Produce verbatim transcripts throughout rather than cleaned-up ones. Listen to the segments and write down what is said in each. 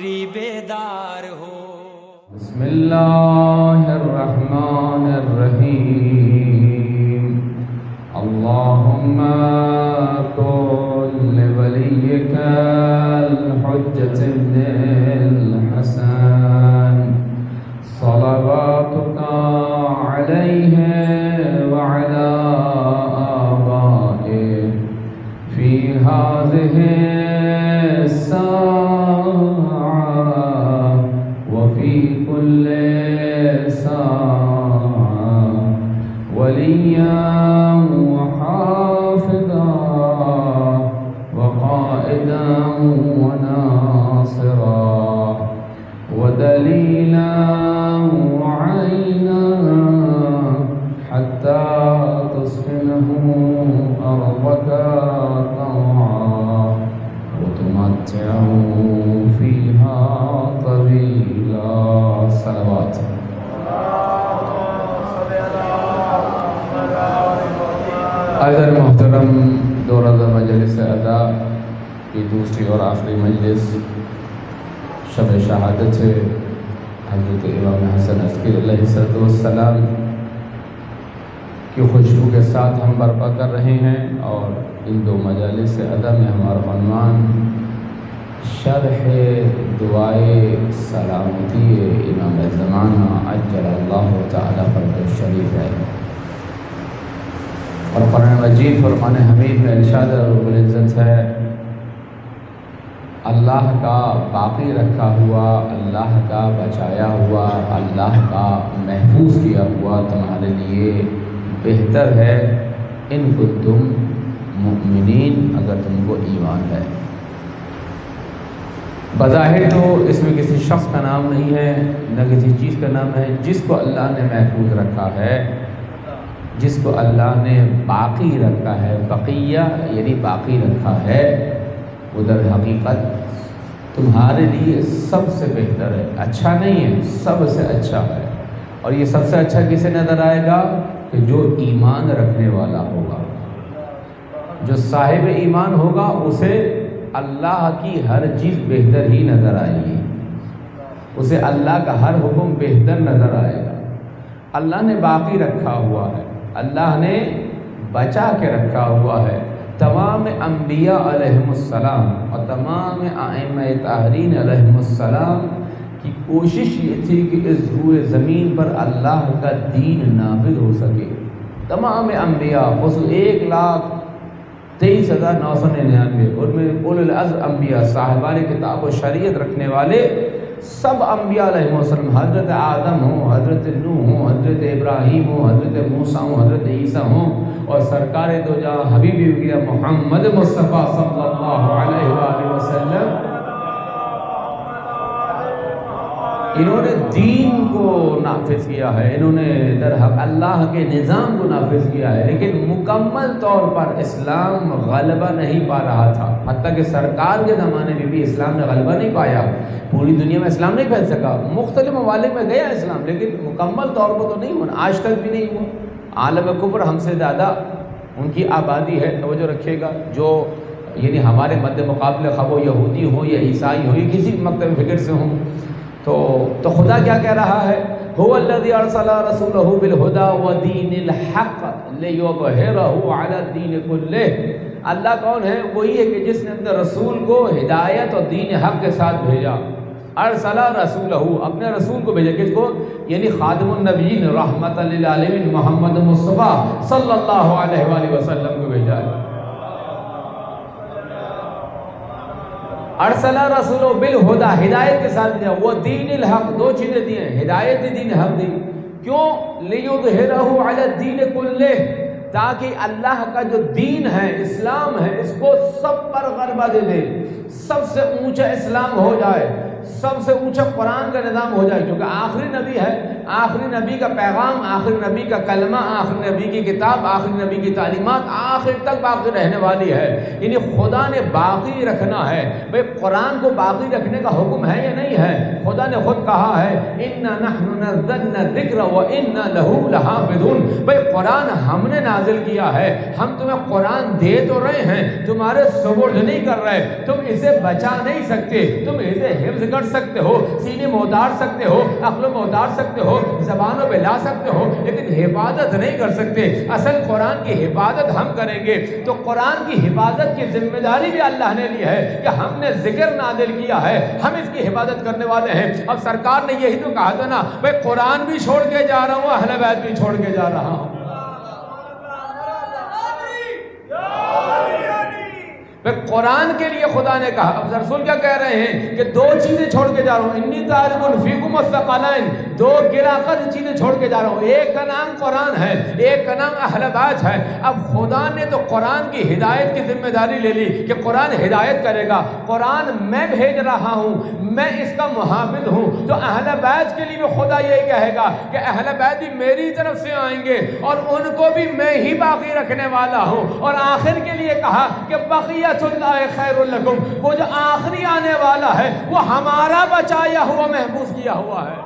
حاضری بیدار ہو۔ بسم اللہ الرحمن الرحیم اللہم کن لولیک الحجۃ ابن الحسن صلواتک علیہ وعلی آبائہ فی هذه الساعة وفي كل ساعة وليا وحافظا وقائدا وناصرا ودليلا وعينا حتى تسكنه أرضك طوعا وتمتعه فيها طويلا صلوات۔ حضرت محترم دو روزہ مجلس ادا کی دوسری اور آخری مجلس شب شہادت ہے حضرت امام حسن عسکری علیہ السلام کی خوشبو کے ساتھ ہم برپا کر رہے ہیں، اور ان دو مجالس ادا میں ہمارا عنوان شرح دعائے سلامتی امام زمانہ عجل اللہ تعالی فرجہ الشریف ہے۔ اور قرآن مجید فرقان حمید میں ارشاد رب العزت ہے اللہ کا باقی رکھا ہوا، اللہ کا بچایا ہوا، اللہ کا محفوظ کیا ہوا تمہارے لیے بہتر ہے ان کو تم مؤمنین، اگر تم کو ایمان ہے۔ بظاہر تو اس میں کسی شخص کا نام نہیں ہے نہ کسی چیز کا نام ہے، جس کو اللہ نے محفوظ رکھا ہے، جس کو اللہ نے باقی رکھا ہے، بقیہ یعنی باقی رکھا ہے، ادھر حقیقت تمہارے لیے سب سے بہتر ہے، اچھا نہیں ہے، سب سے اچھا ہے۔ اور یہ سب سے اچھا کسے نظر آئے گا کہ جو ایمان رکھنے والا ہوگا، جو صاحب ایمان ہوگا اسے اللہ کی ہر چیز بہتر ہی نظر آئے گی، اسے اللہ کا ہر حکم بہتر نظر آئے گا۔ اللہ نے باقی رکھا ہوا ہے، اللہ نے بچا کے رکھا ہوا ہے۔ تمام انبیاء علیہم السلام اور تمام ائمہ طاہرین علیہم السلام کی کوشش یہ تھی کہ اس روئے زمین پر اللہ کا دین نافذ ہو سکے۔ تمام انبیاء خصوص ایک لاکھ تیئیس ہزار نو سو ننانوے ان میں اولو العزم انبیاء صاحبان کتاب و شریعت رکھنے والے سب انبیاء علیہ السلام، حضرت آدم ہوں، حضرت نوح ہوں، حضرت ابراہیم ہوں، حضرت موسیٰ ہوں، حضرت عیسیٰ ہوں، اور سرکار دو جہاں حبیب محمد مصطفیٰ صلی اللہ علیہ وآلہ وسلم، انہوں نے دین کو نافذ کیا ہے، انہوں نے در حق اللہ کے نظام کو نافذ کیا ہے، لیکن مکمل طور پر اسلام غلبہ نہیں پا رہا تھا۔ حتیٰ کہ سرکار کے زمانے میں بھی اسلام نے غلبہ نہیں پایا، پوری دنیا میں اسلام نہیں پھیل سکا، مختلف ممالک میں گیا اسلام، لیکن مکمل طور پر تو نہیں ہوا، آج تک بھی نہیں ہوا۔ عالم کفر ہم سے زیادہ ان کی آبادی ہے، توجہ رکھیے گا، جو یعنی ہمارے مد مقابلے خواہ وہ یہودی ہوں یا عیسائی ہوں یا کسی مکتب فکر سے ہوں، تو تو خدا کیا کہہ رہا ہے؟ هو الذی ارسل رسولہ بالہدی ودین الحق لیظہرہ علی الدین کلہ۔ اللہ کون ہے؟ وہی ہے کہ جس نے اپنے رسول کو ہدایت اور دین حق کے ساتھ بھیجا۔ ارسل رسولہ، اپنے رسول کو بھیجا، کس کو؟ یعنی خاتم النبیین رحمت للعالمین محمد مصطفیٰ صلی اللہ علیہ وآلہ وسلم کو بھیجا ہے۔ ارسل رسولہ بالہدی، ہدایت کے ساتھ دیا، وہ دین الحق، دو چیزیں دی ہیں، ہدایت دین حق دی، کیوں؟ لیظہرہ علی الدین کلہ، تاکہ اللہ کا جو دین ہے، اسلام ہے، اس کو سب پر غلبہ دے دے، سب سے اونچا اسلام ہو جائے، سب سے اونچا قرآن کا نظام ہو جائے، کیونکہ آخری نبی ہے، آخری نبی کا پیغام، آخری نبی کا کلمہ، آخری نبی کی کتاب، آخری نبی کی تعلیمات آخر تک باقی رہنے والی ہے۔ یعنی خدا نے باقی رکھنا ہے۔ بھئی قرآن کو باقی رکھنے کا حکم ہے یا نہیں ہے؟ خدا نے خود کہا ہے اِنَّا نَحْنُ نَزَّلْنَا الذِّكْرَ وَإِنَّا لَهُ لَحَافِظُونَ۔ بھئی قرآن ہم نے نازل کیا ہے، ہم تمہیں قرآن دے تو رہے ہیں، تمہارے سپرد نہیں کر رہے، تم اسے بچا نہیں سکتے، تم اسے حفظ کر سکتے ہو، سینے میں اتار سکتے ہو، عقلوں میں اتار سکتے ہو، زبانوں پہ لا سکتے ہو، لیکن حفاظت نہیں کر سکتے۔ اصل قرآن کی حفاظت ہم کریں گے۔ تو قرآن کی حفاظت کی ذمہ داری بھی اللہ نے لی ہے کہ ہم نے ذکر نازل کیا ہے، ہم اس کی حفاظت کرنے والے ہیں۔ اب سرکار نے یہی تو کہا تھا نا، بھئی قرآن بھی چھوڑ کے جا رہا ہوں، اہل بیت بھی چھوڑ کے جا رہا ہوں۔ قرآن کے لیے خدا نے کہا۔ اب رسول کیا کہہ رہے ہیں کہ دو چیزیں چھوڑ کے جا رہا ہوں، انی تارک فیکم الثقلین، دو گرا کر چیزیں چھوڑ کے جا رہا ہوں۔ ایک کا نام قرآن ہے، ایک کا نام اہل بیت ہے۔ اب خدا نے تو قرآن کی ہدایت کی ذمہ داری لے لی کہ قرآن ہدایت کرے گا، قرآن میں بھیج رہا ہوں، میں اس کا محافظ ہوں۔ تو اہل بیت کے لیے بھی خدا یہی کہے گا کہ اہل بیت بھی میری طرف سے آئیں گے اور ان کو بھی میں ہی باقی رکھنے والا ہوں۔ اور آخر کے لیے کہا کہ بقیت اللہ خیر لکم، وہ جو آخری آنے والا ہے وہ ہمارا بچایا ہوا محفوظ کیا ہوا ہے۔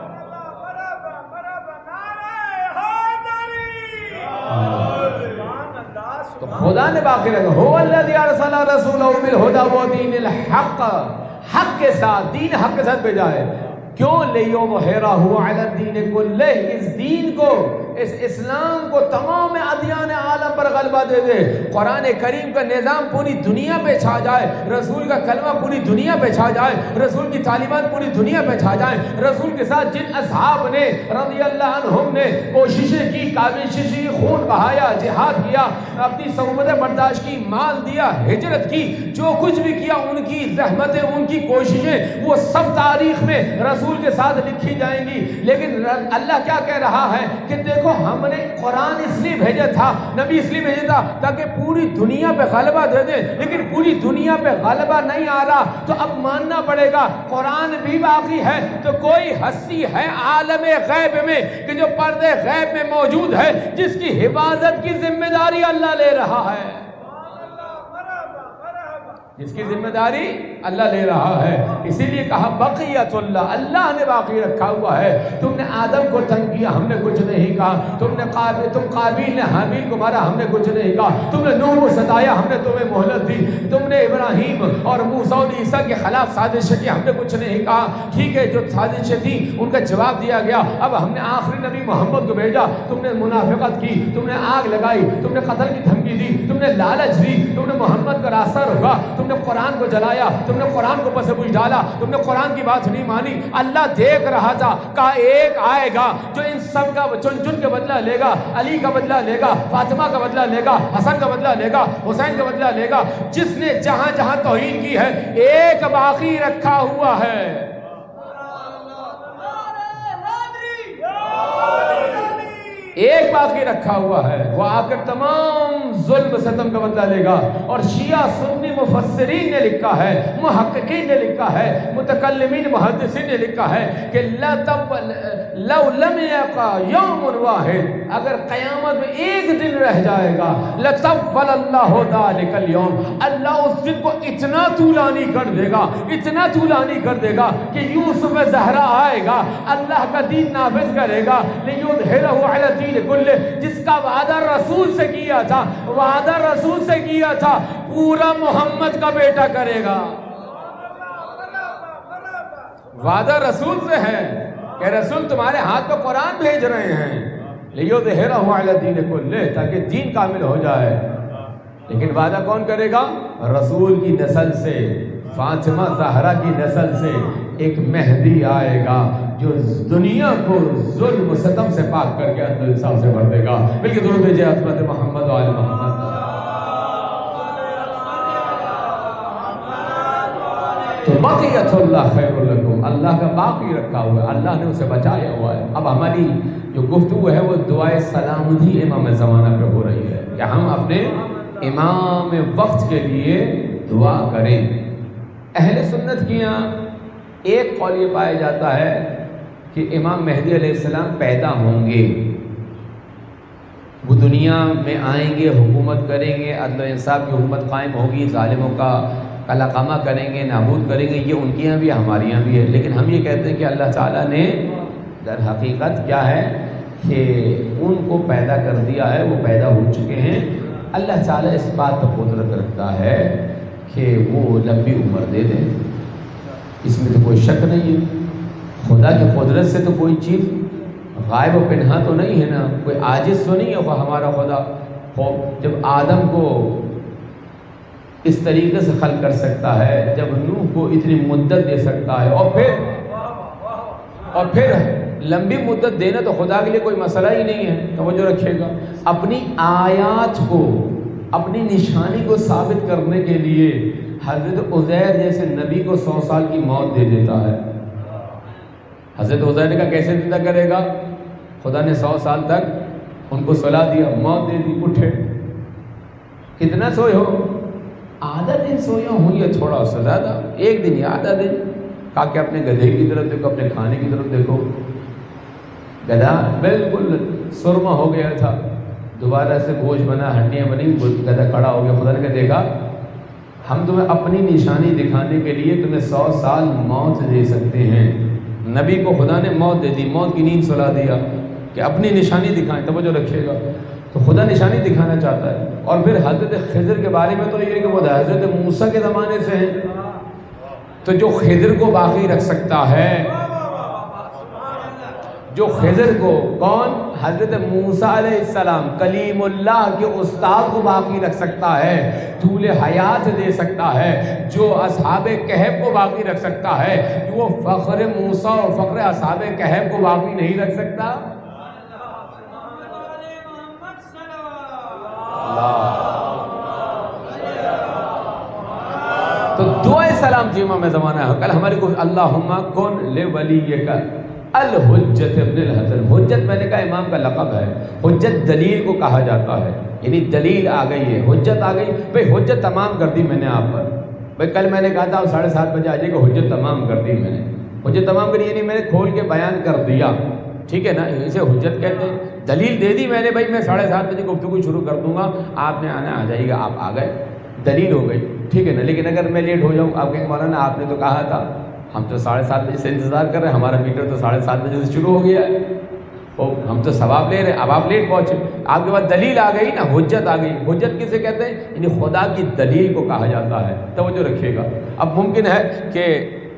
تو خدا نے باقی رکھا، هو الذی ارسل رسولہ بالہدی ودین الحق، حق کے ساتھ، دین حق کے ساتھ بھیجا ہے۔ کیوں؟ لیظہرہ علی الدین کلہ، اس دین کو، اس اسلام کو تمام ادیان عالم پر غلبہ دے دے۔ قرآن کریم کا نظام پوری دنیا پہ چھا جائے، رسول کا کلمہ پوری دنیا پہ چھا جائے، رسول کی تعلیمات پوری دنیا پہ چھا جائیں۔ رسول کے ساتھ جن اصحاب نے رضی اللہ عنہم نے کوششیں کی، کاوشیں کی، خون بہایا، جہاد کیا، اپنی صعوبتیں برداشت کی، مال دیا، ہجرت کی، جو کچھ بھی کیا، ان کی زحمتیں، ان کی کوششیں، وہ سب تاریخ میں رسول کے ساتھ لکھی جائیں گی۔ لیکن اللہ کیا کہہ رہا ہے کہ دیکھو ہم نے قرآن اس لیے بھیجا تھا، نبی اس لیے بھیجا تھا تاکہ پوری دنیا پہ غلبہ دے دے، لیکن پوری دنیا پہ غلبہ نہیں آ رہا تو اب ماننا پڑے گا قرآن بھی باقی ہے۔ تو کوئی ہستی ہے عالم غیب میں کہ جو پردے غیب میں موجود ہے، جس کی حفاظت کی ذمہ داری اللہ لے رہا ہے، جس کی ذمہ داری اللہ لے رہا ہے۔ اسی لیے کہا بقیت اللہ، اللہ نے باقی رکھا ہوا ہے۔ تم نے آدم کو تنگ کیا، ہم نے کچھ نہیں کہا۔ تم نے قابل تم قابیل نے حابیل کو مارا، ہم نے کچھ نہیں کہا۔ تم نے نوح کو ستایا، ہم نے تمہیں مہلت دی۔ تم نے ابراہیم اور موسیٰ اور عیسیٰ کے خلاف سازشیں کی، ہم نے کچھ نہیں کہا۔ ٹھیک ہے، جو سازشیں تھیں ان کا جواب دیا گیا۔ اب ہم نے آخری نبی محمد کو بھیجا، تم نے منافقت کی، تم نے آگ لگائی، تم نے قتل کی دھمکی دی، تم نے لالچ دی، تم نے محمد کا راستہ روکا، تم نے قرآن کو جلایا، تم نے قرآن کو پس پوچھ ڈالا، تم نے قرآن کی بات نہیں مانی۔ اللہ دیکھ رہا تھا کہ ایک آئے گا جو ان سب کا چن چن کے بدلہ لے گا، علی کا بدلہ لے گا، فاطمہ کا بدلہ لے گا، حسن کا بدلہ لے گا، حسین کا بدلہ لے گا، جس نے جہاں جہاں توہین کی ہے ایک باقی رکھا ہوا ہے۔ ایک باقی رکھا ہوا ہے، وہ آ کر تمام ظلم ستم کا بدلہ لے گا۔ اور شیعہ سنی مفسرین نے لکھا ہے، محققین نے لکھا ہے، متکلمین محدثین نے لکھا ہے کہ لو لم یقع یوم واحد، اگر قیامت میں ایک دن رہ جائے گا، لطول اللہ ذلک اليوم، اللہ اس دن کو اتنا طولانی کر دے گا، اتنا طولانی کر دے گا کہ یوسف زہرا آئے گا، اللہ کا دین نافذ کرے گا، لیظہرہ علی الدین کلہ، جس کا وعدہ رسول سے کیا تھا، وعدہ رسول سے کیا تھا، پورا محمد کا بیٹا کرے گا۔ وعدہ رسول سے ہے کہ رسول تمہارے ہاتھ پہ قرآن بھیج رہے ہیں، لیظہرہ علی الدین کلہ، تاکہ دین کامل ہو جائے۔ لیکن وعدہ کون کرے گا؟ رسول کی نسل سے، فاطمہ زہرا کی نسل سے ایک مہدی آئے گا جو دنیا کو ظلم و ستم سے پاک کر کے عدل انصاف سے بھر دے گا۔ بلکہ درود بھیجے عظمت محمد و آل محمد۔ تو بقیت اللہ خیر لکم، اللہ کا باقی رکھا ہوا ہے، اللہ نے اسے بچایا ہوا ہے۔ اب ہماری جو گفتگو ہے وہ دعائے سلامتی امام زمانہ پہ ہو رہی ہے کہ ہم اپنے امام وقت کے لیے دعا کریں۔ اہل سنت کی یہاں ایک قول یہ پایا جاتا ہے کہ امام مہدی علیہ السلام پیدا ہوں گے، وہ دنیا میں آئیں گے، حکومت کریں گے، عدل و انصاف کی حکومت قائم ہوگی، ظالموں کا قلع قامہ کریں گے، نابود کریں گے، یہ ان کے یہاں بھی ہمارے یہاں بھی ہے۔ لیکن ہم یہ کہتے ہیں کہ اللہ تعالیٰ نے در حقیقت کیا ہے کہ ان کو پیدا کر دیا ہے، وہ پیدا ہو چکے ہیں۔ اللہ تعالیٰ اس بات پر قدرت رکھتا ہے کہ وہ لمبی عمر دے دیں، اس میں تو کوئی شک نہیں ہے۔ خدا کی قدرت سے تو کوئی چیز غائب و پنہا تو نہیں ہے نا، کوئی عاجز تو نہیں ہے ہمارا خدا۔ جب آدم کو اس طریقے سے خلق کر سکتا ہے، جب نوح کو اتنی مدت دے سکتا ہے، اور پھر اور پھر لمبی مدت دینا تو خدا کے لیے کوئی مسئلہ ہی نہیں ہے۔ توجہ رکھیے گا، اپنی آیات کو، اپنی نشانی کو ثابت کرنے کے لیے حضرت عزیر جیسے نبی کو سو سال کی موت دے دیتا ہے۔ حضرت عزیر نے کہا کیسے زندہ کرے گا؟ خدا نے سو سال تک ان کو صلاح دیا، موت دے دی، اٹھے۔ کتنا سوئے ہو؟ آدھا دن سویا ہوں یا تھوڑا سا زیادہ، ایک دن یا آدھا دن۔ کہا کہ اپنے گدھے کی طرف دیکھو، اپنے کھانے کی طرف دیکھو، گدھا بالکل سرما ہو گیا تھا، دوبارہ سے گوشت بنا، ہڈیاں بنی، گدھا کھڑا ہو گیا۔ خدا نے کہا دیکھا ہم تمہیں اپنی نشانی دکھانے کے لیے تمہیں سو سال موت دے سکتے ہیں۔ نبی کو خدا نے موت دے دی، موت کی نیند سلا دیا کہ اپنی نشانی دکھائیں۔ توجہ رکھیے گا، تو خدا نشانی دکھانا چاہتا ہے۔ اور پھر حضرت خضر کے بارے میں تو یہ کہ وہ حضرت موسیٰ کے زمانے سے ہیں، تو جو خضر کو باقی رکھ سکتا ہے، جو خضر کو، کون؟ حضرت موسیٰ علیہ السلام کلیم اللہ کے استاد کو باقی رکھ سکتا ہے، طول حیات دے سکتا ہے، جو اصحاب کہف کو باقی رکھ سکتا ہے، وہ فخر موسیٰ اور فخر اصحاب کہف کو باقی نہیں رکھ سکتا۔ تو دعائے سلام تھی امام زمانہ ہے۔ کل ہماری کو اللہم کن لولیک الحجت ابن الحسن، حجت میں نے کہا امام کا لقب ہے، حجت دلیل کو کہا جاتا ہے، یعنی دلیل آ گئی ہے، حجت آ گئی، بھئی حجت تمام کر دی میں نے آپ پر۔ بھئی کل میں نے کہا تھا ساڑھے سات بجے آ جائے کہ حجت تمام کر دی میں نے، حجت تمام کری یعنی میں نے کھول کے بیان کر دیا، ٹھیک ہے نا، اسے حجت کہتے ہیں۔ دلیل دے دی میں نے، بھئی میں ساڑھے سات بجے گفتگو شروع کر دوں گا، آپ نے آنا، آ جائے گا، آپ آ گئے، دلیل ہو گئی، ٹھیک ہے نا۔ لیکن اگر میں لیٹ ہو جاؤں، آپ کہیں مولانا آپ نے تو کہا تھا، ہم تو ساڑھے سات بجے سے انتظار کر رہے ہیں، ہمارا میٹر تو ساڑھے سات بجے سے شروع ہو گیا ہے، ہم تو ثواب لے رہے ہیں، اب آپ لیٹ پہنچے، آپ کے بعد دلیل آ گئی نا، حجت آ گئی۔ حجت کسے کہتے ہیں؟ یعنی خدا کی دلیل کو کہا جاتا ہے۔ توجہ رکھیے گا، اب ممکن ہے کہ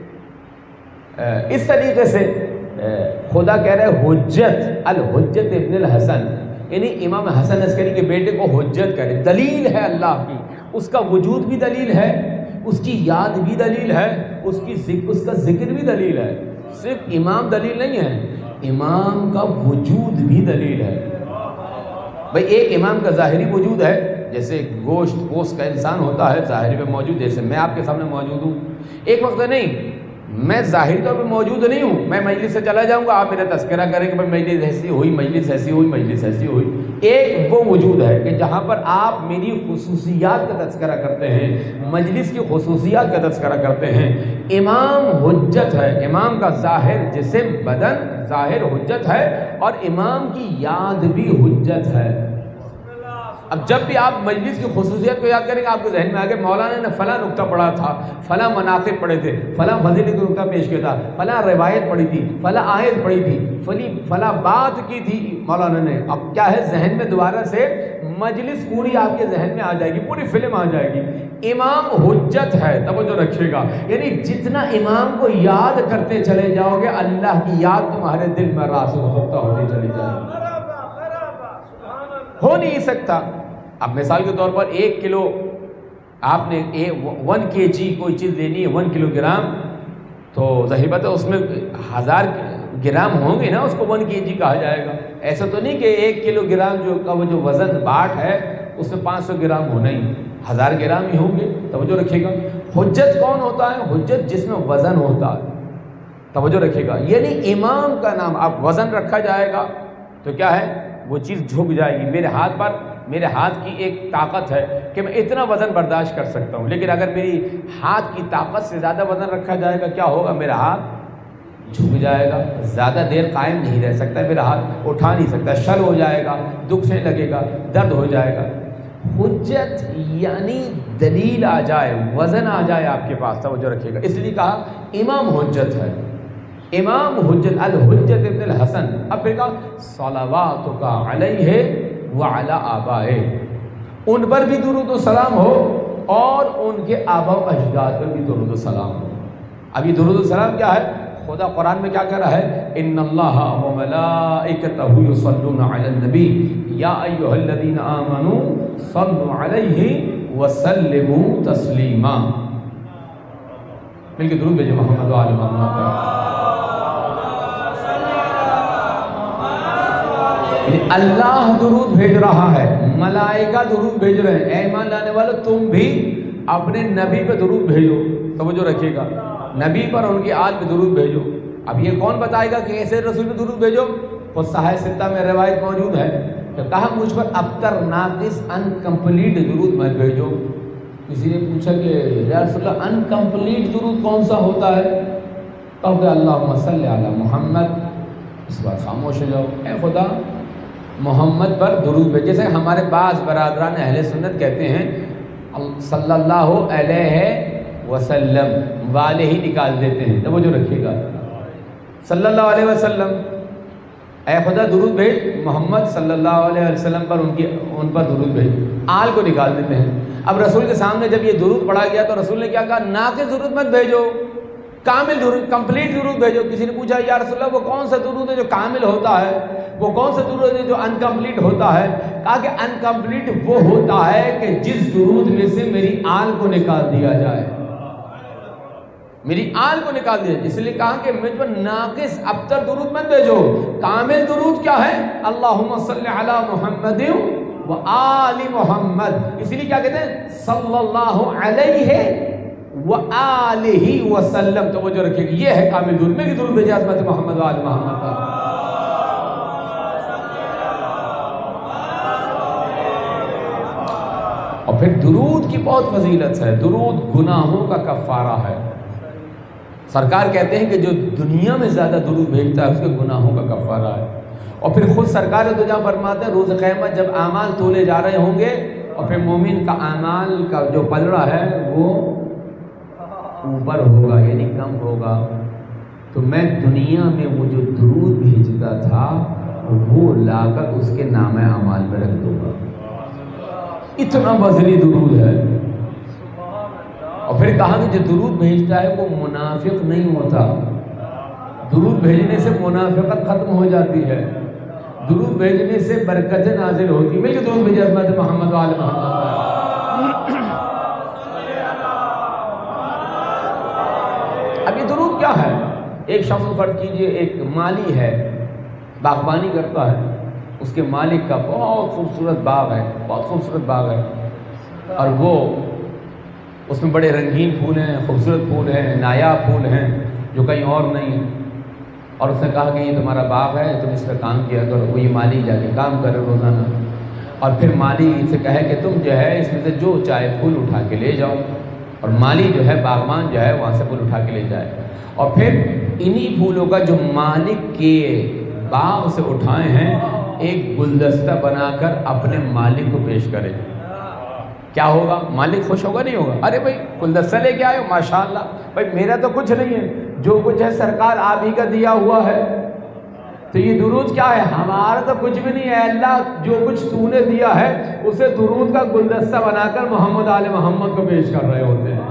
اس طریقے سے خدا کہہ رہے ہیں حجت الحجت ابن الحسن، یعنی امام حسن عسکری کے بیٹے کو حجت کہہ رہے، دلیل ہے اللہ کی، اس کا وجود بھی دلیل ہے، اس کی یاد بھی دلیل ہے، اس کی ذکر اس کا ذکر بھی دلیل ہے۔ صرف امام دلیل نہیں ہے، امام کا وجود بھی دلیل ہے۔ بھئی ایک امام کا ظاہری وجود ہے، جیسے گوشت پوست کا انسان ہوتا ہے ظاہری پہ موجود، جیسے میں آپ کے سامنے موجود ہوں، ایک وقت نہیں میں ظاہری طور پہ موجود نہیں ہوں، میں مجلس سے چلا جاؤں گا، آپ میرا تذکرہ کریں گے بھائی مجلس ایسی ہوئی، مجلس ایسی ہوئی، مجلس ایسی ہوئی۔ ایک وہ وجود ہے کہ جہاں پر آپ میری خصوصیات کا تذکرہ کرتے ہیں، مجلس کی خصوصیات کا تذکرہ کرتے ہیں۔ امام حجت ہے، امام کا ظاہر جسم بدن ظاہر حجت ہے، اور امام کی یاد بھی حجت ہے۔ اب جب بھی آپ مجلس کی خصوصیت کو یاد کریں گے، آپ کے ذہن میں آگے مولانا نے فلاں نکتہ پڑھا تھا، فلاں مناقب پڑھے تھے، فلاں فضیلت کا نکتہ پیش کیا تھا، فلاں روایت پڑھی تھی، فلاں آیت پڑھی تھی، فلی فلاں بات کی تھی مولانا نے۔ اب کیا ہے، ذہن میں دوبارہ سے مجلس پوری آپ کے ذہن میں آ جائے گی، پوری فلم آ جائے گی۔ امام حجت ہے، توجہ رکھیے گا، یعنی جتنا امام کو یاد کرتے چلے جاؤ گے، اللہ کی یاد تمہارے دل میں راسخ ہوتا ہوتی چلی جائے گی۔ ہو نہیں سکتا۔ اب مثال کے طور پر ایک کلو آپ نے ون کے جی کوئی چیز لینی ہے، ون کلو گرام، تو ظاہر بات ہے اس میں ہزار گرام ہوں گے نا، اس کو ون کے جی کہا جائے گا۔ ایسا تو نہیں کہ ایک کلو گرام جو کا وہ جو وزن باٹ ہے اس میں پانچ سو گرام ہونا ہی، ہزار گرام ہی ہوں گے۔ توجہ رکھیے گا، حجت کون ہوتا ہے؟ حجت جس میں وزن ہوتا ہے۔ توجہ رکھیے گا، یعنی امام کا نام اب وزن رکھا جائے گا تو کیا ہے، وہ چیز جھک جائے گی۔ میرے ہاتھ پر میرے ہاتھ کی ایک طاقت ہے کہ میں اتنا وزن برداشت کر سکتا ہوں، لیکن اگر میری ہاتھ کی طاقت سے زیادہ وزن رکھا جائے گا، کیا ہوگا، میرا ہاتھ جھک جائے گا، زیادہ دیر قائم نہیں رہ سکتا، پھر ہاتھ اٹھا نہیں سکتا، شل ہو جائے گا، دکھ سے لگے گا، درد ہو جائے گا۔ حجت یعنی دلیل آ جائے، وزن آ جائے آپ کے پاس، توجہ رکھیے گا، اس لیے کہا امام حجت ہے، امام حجت، الحجت ابن الحسن۔ اب پھر کہا صلواتک علیہ وعلی آبائہ، ان پر بھی درود و سلام ہو اور ان کے آبا و اجداد پر بھی درود و سلام ہو۔ اب یہ درود و سلام کیا ہے؟ خدا قرآن میں کیا کہہ رہا ہے؟ ان اللہ و ملائکتہ یصلون علی النبی یا ایھا الذین آمنوا صلوا علیہ وسلموا تسلیما۔ مل کے درود بھیجو محمد و آل محمد پر۔ اللہ درود بھیج رہا ہے، ملائکہ درود بھیج رہے ہیں، اے ایمان لانے والوں تم بھی اپنے نبی پہ درود بھیجو، توجہ رکھیے گا، نبی پر اور ان کی آل پہ درود بھیجو۔ اب یہ کون بتائے گا کہ ایسے رسول پہ درود بھیجو؟ خود صحیح ستہ میں روایت موجود ہے کہ کہا مجھ پر ابتر، ناقص، انکمپلیٹ درود مت بھیجو۔ کسی نے پوچھا کہ یا رسول اللہ انکمپلیٹ درود کون سا ہوتا ہے؟ کہا کہ اللہم صلی علی محمد، اس بار خاموش ہو جاؤ، اے خدا محمد پر درود بھیج۔ جیسے ہمارے بعض برادران اہل سنت کہتے ہیں صلی اللہ علیہ وسلم، والے ہی نکال دیتے ہیں، توجہ رکھیے گا، صلی اللہ علیہ وسلم، اے خدا درود بھیج محمد صلی اللہ علیہ وسلم پر، ان کی ان پر درود بھیج، آل کو نکال دیتے ہیں۔ اب رسول کے سامنے جب یہ درود پڑھا گیا تو رسول نے کیا کہا؟ ناقص درود مت بھیجو، کامل درود، کمپلیٹ درود بھیجو۔ کسی نے پوچھا یا رسول اللہ وہ کون سا درود ہے جو کامل ہوتا ہے، وہ کون سا درود ہے جو انکمپلیٹ ہوتا ہے؟ کہا کہ انکمپلیٹ وہ ہوتا ہے کہ جس درود میں سے میری آل کو نکال دیا جائے، میری آل کو نکال دیا جائے۔ اس لیے کہا کہ مجھ پر ناقص ابتر درود مت بھیجو، کامل درود کیا ہے؟ اللہم صلی علی محمد و آل محمد۔ اس لیے کیا کہتے ہیں؟ صلی اللہ علیہ وآلہ وسلم، توجہ رکھیے گا، یہ ہے کامل درود۔ میں بھی درود بھیجا عظمت محمد و آل محمد کا۔ اور پھر درود کی بہت فضیلت ہے، درود گناہوں کا کفارہ ہے۔ سرکار کہتے ہیں کہ جو دنیا میں زیادہ درود بھیجتا ہے اس کے گناہوں کا کفارہ ہے۔ اور پھر خود سرکار تو جہاں فرماتے ہیں روز قیامت جب اعمال تولے جا رہے ہوں گے اور پھر مومن کا اعمال کا جو پلڑا ہے وہ اوپر ہوگا یعنی کم ہوگا، تو میں دنیا میں وہ جو درود بھیجتا تھا وہ لا کر اس کے نام اعمال میں رکھ دوں گا، اتنا وزنی درود ہے۔ اور پھر کہا کہ جو درود بھیجتا ہے وہ منافق نہیں ہوتا، درود بھیجنے سے منافقت ختم ہو جاتی ہے، درود بھیجنے سے برکتیں نازل ہوتی۔ مل کے درود بھیجے عظمت محمد و آل محمد۔ اب یہ درود کیا ہے؟ ایک شخص کو فرض کیجئے ایک مالی ہے، باغبانی کرتا ہے، اس کے مالک کا بہت خوبصورت باغ ہے، بہت خوبصورت باغ ہے، اور وہ اس میں بڑے رنگین پھول ہیں، خوبصورت پھول ہیں، نایاب پھول ہیں جو کہیں اور نہیں ہیں، اور اس نے کہا کہ یہ تمہارا باغ ہے، تم اس پہ کام کیا کرو۔ وہ یہ مالی جا کے کام کرے روزانہ، اور پھر مالی سے کہے کہ تم جو ہے اس میں سے جو چاہے پھول اٹھا کے لے جاؤ، اور مالی جو ہے باغبان جو ہے وہاں سے پھول اٹھا کے لے جائے، اور پھر انہی پھولوں کا جو مالک کے باغ سے اٹھائے ہیں ایک گلدستہ بنا کر اپنے مالک کو پیش کرے۔ کیا ہوگا؟ مالک خوش ہوگا نہیں ہوگا؟ ارے بھائی گلدستہ لے کے آئے ہو، ماشاءاللہ، بھائی میرا تو کچھ نہیں ہے، جو کچھ ہے سرکار آپ ہی کا دیا ہوا ہے۔ تو یہ درود کیا ہے؟ ہمارا تو کچھ بھی نہیں ہے، اللہ جو کچھ تو نے دیا ہے اسے درود کا گلدستہ بنا کر محمد آل محمد کو پیش کر رہے ہوتے ہیں۔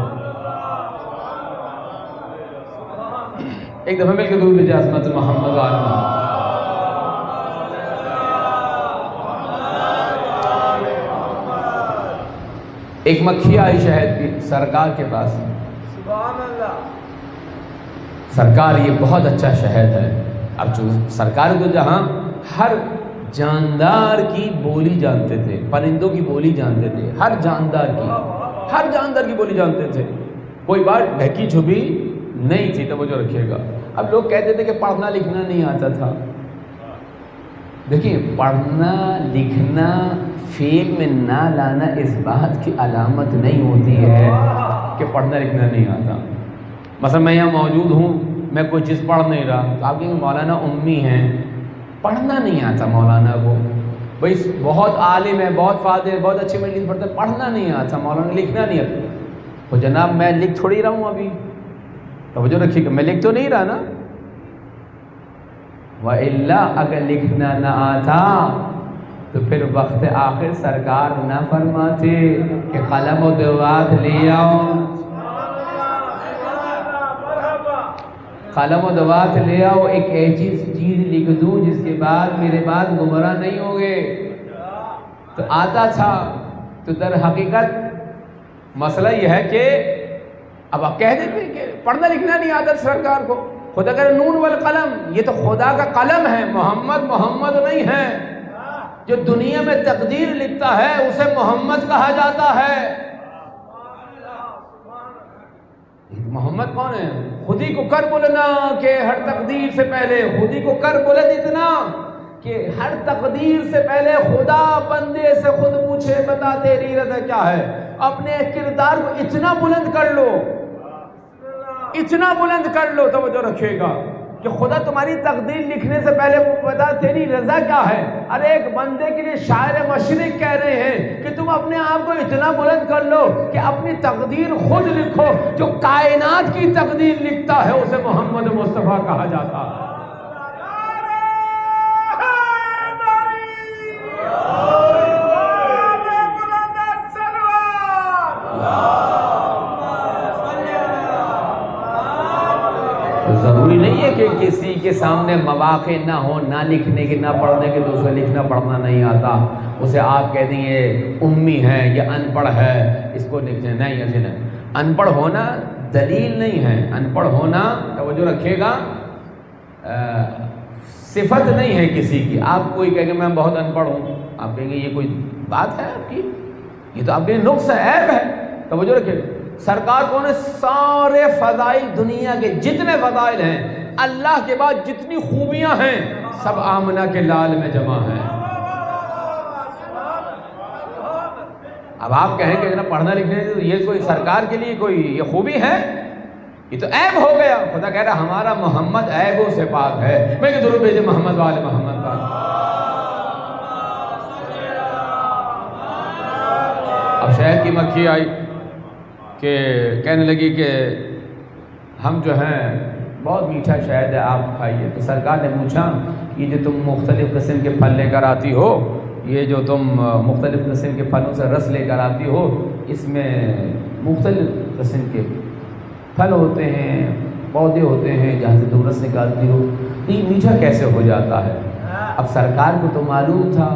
ایک دفعہ مل کے درود بھیجے عظمت محمد آل محمد۔ ایک مکھی آئی شہد کی سرکار کے پاس، سبحان اللہ، سرکار یہ بہت اچھا شہد ہے۔ اب جو سرکار تو جہاں ہر جاندار کی بولی جانتے تھے، پرندوں کی بولی جانتے تھے، ہر جاندار کی ہر جاندار کی بولی جانتے تھے، کوئی بات ڈھکی چھپی نہیں تھی، توجہ رکھیے گا۔ اب لوگ کہتے تھے کہ پڑھنا لکھنا نہیں آتا تھا، دیکھیے پڑھنا لکھنا فعل میں نہ لانا اس بات کی علامت نہیں ہوتی ہے کہ پڑھنا لکھنا نہیں آتا۔ مثلا میں یہاں موجود ہوں، میں کوئی چیز پڑھ نہیں رہا، تو آپ کہیں گے مولانا امی ہیں، پڑھنا نہیں آتا مولانا کو، بھائی بہت عالم ہے، بہت فاضل ہے، بہت اچھی مجلس پڑھتا ہے، پڑھنا نہیں آتا مولانا، لکھنا نہیں آتا۔ تو جناب میں لکھ تھوڑی رہا ہوں ابھی، توجہ رکھیے کہ میں لکھ تو نہیں رہا نا۔ وَإِلَّا اگر لکھنا نہ آتا تو پھر وقت آخر سرکار نہ فرماتے کہ قلم و دوات لے آؤ، قلم و دوات لے آؤ، ایک ایسی چیز لکھ دوں جس کے بعد میرے بعد گمراہ نہیں ہوگے۔ تو آتا تھا۔ تو در حقیقت مسئلہ یہ ہے کہ اب آپ کہہ دیتے ہیں کہ پڑھنا لکھنا نہیں آتا سرکار کو، خدا کہہ رہے نون والقلم، یہ تو خدا کا قلم ہے، محمد محمد نہیں ہے۔ جو دنیا میں تقدیر لکھتا ہے اسے محمد کہا جاتا ہے۔ محمد کون ہے؟ خودی کو کر بولنا کہ ہر تقدیر سے پہلے، خودی کو کر بولے اتنا کہ ہر تقدیر سے پہلے خدا بندے سے خود پوچھے بتا تیری رضا کیا ہے۔ اپنے کردار کو اتنا بلند کر لو، اتنا بلند کر لو، توجہ رکھیے گا کہ خدا تمہاری تقدیر لکھنے سے پہلے بتا تیری رضا کیا ہے۔ ارے ایک بندے کے لیے شاعر مشرق کہہ رہے ہیں کہ تم اپنے آپ کو اتنا بلند کر لو کہ اپنی تقدیر خود لکھو۔ جو کائنات کی تقدیر لکھتا ہے اسے محمد مصطفیٰ کہا جاتا ہے۔ ضروری نہیں ہے کہ کسی کے سامنے مواقع نہ ہو، نہ لکھنے کے، نہ پڑھنے کے، تو اسے لکھنا پڑھنا نہیں آتا، اسے آپ کہہ دیں یہ امی ہے، یہ ان پڑھ ہے، اس کو لکھنے نہیں، ایسے نہیں۔ ان پڑھ ہونا دلیل نہیں ہے، ان پڑھ ہونا توجہ رکھیے گا صفت نہیں ہے کسی کی۔ آپ کوئی کہے کہ میں بہت ان پڑھ ہوں، آپ کہیں گے یہ کوئی بات ہے آپ کی، یہ تو آپ کے نقص ہے، عیب ہے، توجہ رکھیے گا۔ سرکار کون ہے؟ سارے فضائل، دنیا کے جتنے فضائل ہیں، اللہ کے بعد جتنی خوبیاں ہیں، سب آمنہ کے لال میں جمع ہیں۔ اب آپ کہیں کہ پڑھنا لکھنے یہ کوئی سرکار کے لیے کوئی یہ خوبی ہے؟ یہ تو عیب ہو گیا۔ خدا کہہ رہا ہمارا محمد عیبوں سے پاک ہے۔ میں کہ درود بھیجے محمد والے محمد کا۔ اب شہد کی مکھی آئی کہ کہنے لگی کہ ہم جو ہیں بہت میٹھا شہد ہے، آپ کھائیے۔ تو سرکار نے پوچھا یہ جو تم مختلف قسم کے پھل لے کر آتی ہو، یہ جو تم مختلف قسم کے پھلوں سے رس لے کر آتی ہو، اس میں مختلف قسم کے پھل ہوتے ہیں، پودے ہوتے ہیں جہاں سے تم رس نکالتی ہو، تو یہ میٹھا کیسے ہو جاتا ہے؟ اب سرکار کو تو معلوم تھا،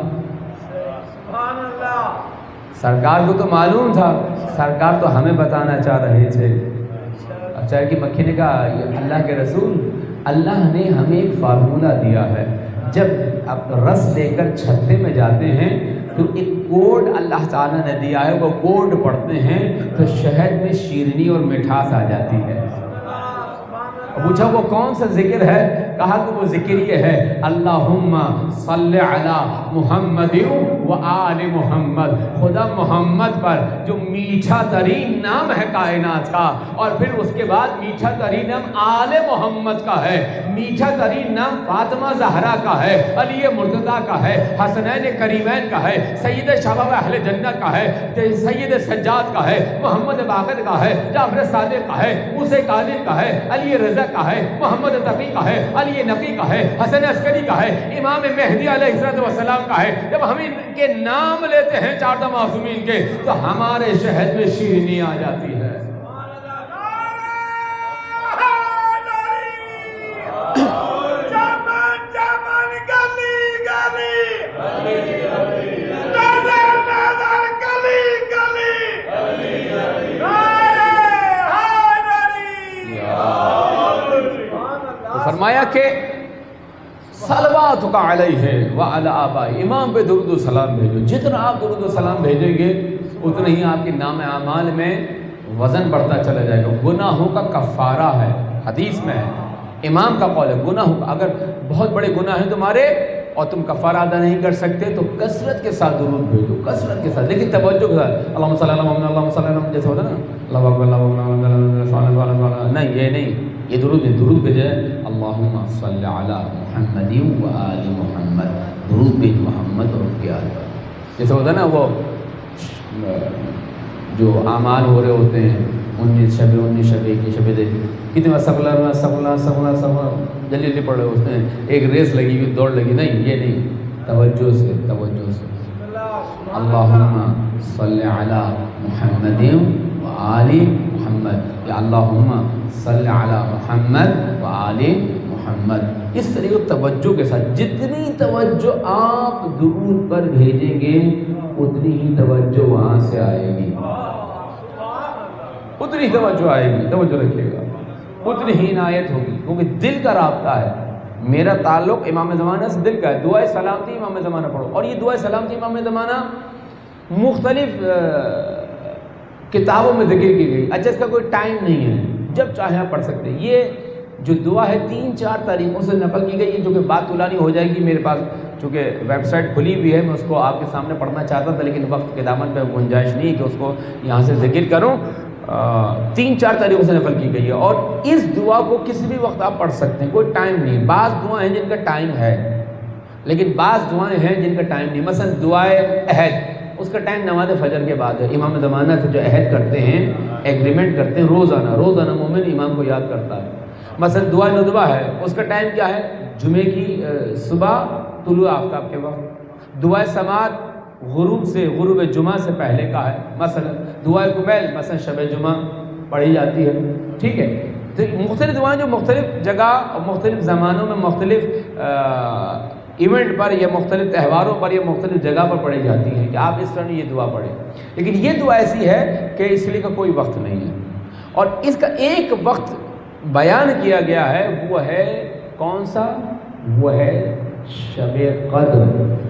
سرکار کو تو معلوم تھا، سرکار تو ہمیں بتانا چاہ رہے تھے۔ اب چاہے کہ مکھی نے کہا یہ اللہ کے رسول، اللہ نے ہمیں ایک فارمولہ دیا ہے، جب آپ رس لے کر چھتے میں جاتے ہیں تو ایک کوڈ اللہ تعالیٰ نے دیا ہے، وہ کوڈ پڑھتے ہیں تو شہد میں شیرینی اور مٹھاس آ جاتی ہے۔ پوچھا وہ کون سا ذکر ہے؟ کہا کہ وہ ذکر یہ ہے اللہم صلی علی محمد و آل محمد، خدا محمد پر جو میٹھا ترین نام ہے کائنات کا، اور پھر اس کے بعد میٹھا ترین نام آل محمد کا ہے، میٹھا ترین نام فاطمہ زہرا کا ہے، علی مرتضیٰ کا ہے، حسنین کریمین کا ہے، سید شباب اہل جنت کا ہے، سید سجاد کا ہے، محمد باقر کا ہے، جعفر صادق کا ہے، موسیٰ کاظم کا ہے، علی رضا کا ہے، محمد تقی کا ہے، علی نقی کا ہے، حسن عسکری کا ہے، امام مہدی علیہ السلام کا ہے۔ جب ہم ان کے نام لیتے ہیں چار معصومین کے تو ہمارے شہد میں شیرینی آ جاتی ہے۔ فرمایا کہ صلواتک علیہ وعلی آبائی، امام پہ درود و سلام بھیجو، جتنا آپ درود و سلام بھیجیں گے اتنا ہی آپ کے نام اعمال میں وزن بڑھتا چلا جائے گا۔ گناہوں کا کفارہ ہے، حدیث میں ہے، امام کا قول ہے، گناہوں کا اگر بہت بڑے گناہ ہیں تمہارے اور تم کفارہ ادا نہیں کر سکتے تو کثرت کے ساتھ درود بھیجو، کثرت کے ساتھ، لیکن توجہ کے ساتھ اللہم صلی اللہ علیہ وسلم، اللہم صلی اللہ علیہ وسلم جیسے ہوتا ہے نا، اللہ اکبر اللہ اکبر نہیں، یہ نہیں، یہ درود میں درود بھیجے اللہم صلی علی محمد و آل محمد، درود بھیج محمد اور ان کے آل پر. جیسے ہوتا ہے نا وہ جو اعمال ہو رہے ہوتے ہیں انیس شب انیس شب کی شب دے کتنے سفلا سفلا سفلا سفلا جلدی جلدی پڑھ رہے ہوتے ہیں، ایک ریس لگی ہوئی دوڑ لگی، نہیں یہ نہیں، توجہ سے توجہ سے اللہم صلی علی محمد و آل محمد، یا اللہم صلی علی محمد و آل محمد. اس طریقے توجہ کے ساتھ جتنی توجہ آپ درود پر بھیجیں گے اتنی ہی توجہ وہاں سے آئے گی، اتنی توجہ آئے گی. توجہ رکھیے گا، اتنی ہی عنایت ہوگی، کیونکہ دل کا رابطہ ہے. میرا تعلق امام زمانہ سے دل کا ہے. دعائے سلامتی امام زمانہ پڑھو، اور یہ دعائے سلامتی امام زمانہ مختلف کتابوں میں ذکر کی گئی. اچھا اس کا کوئی ٹائم نہیں ہے، جب چاہے آپ پڑھ سکتے ہیں. یہ جو دعا ہے تین چار طریقوں سے نقل کی گئی ہے، جو کہ بات طولانی ہو جائے گی. میرے پاس چونکہ ویب سائٹ کھلی ہوئی ہے، میں اس کو آپ کے سامنے پڑھنا چاہتا تھا، لیکن وقت کے دامن پہ گنجائش نہیں کہ اس کو یہاں سے ذکر کروں. تین چار طریقوں سے نقل کی گئی ہے، اور اس دعا کو کسی بھی وقت آپ پڑھ سکتے ہیں، کوئی ٹائم نہیں ہے. بعض دعائیں ہیں جن کا ٹائم ہے، لیکن بعض دعائیں ہیں جن کا ٹائم نہیں. مثلا دعائے عہد، اس کا ٹائم نماز فجر کے بعد ہے. امام زمانہ سے جو عہد کرتے ہیں، ایگریمنٹ کرتے ہیں، روزانہ روزانہ مومن امام کو یاد کرتا ہے. مثلا دعا ندبہ ہے، اس کا ٹائم کیا ہے؟ جمعے کی صبح طلوع آفتاب کے وقت. دعائے سماعت غروب سے غروب جمعہ سے پہلے کا ہے. مثلا دعائے قبیل مثلا شب جمعہ پڑھی جاتی ہے. ٹھیک ہے، تو مختلف دعائیں جو مختلف جگہ اور مختلف زمانوں میں مختلف ایونٹ پر یا مختلف تہواروں پر یا مختلف جگہ پر پڑھی جاتی ہیں کہ آپ اس طرح یہ دعا پڑھیں. لیکن یہ دعا ایسی ہے کہ اس لیے کا کوئی وقت نہیں ہے، اور اس کا ایک وقت بیان کیا گیا ہے. وہ ہے کون سا؟ وہ ہے شب قدر.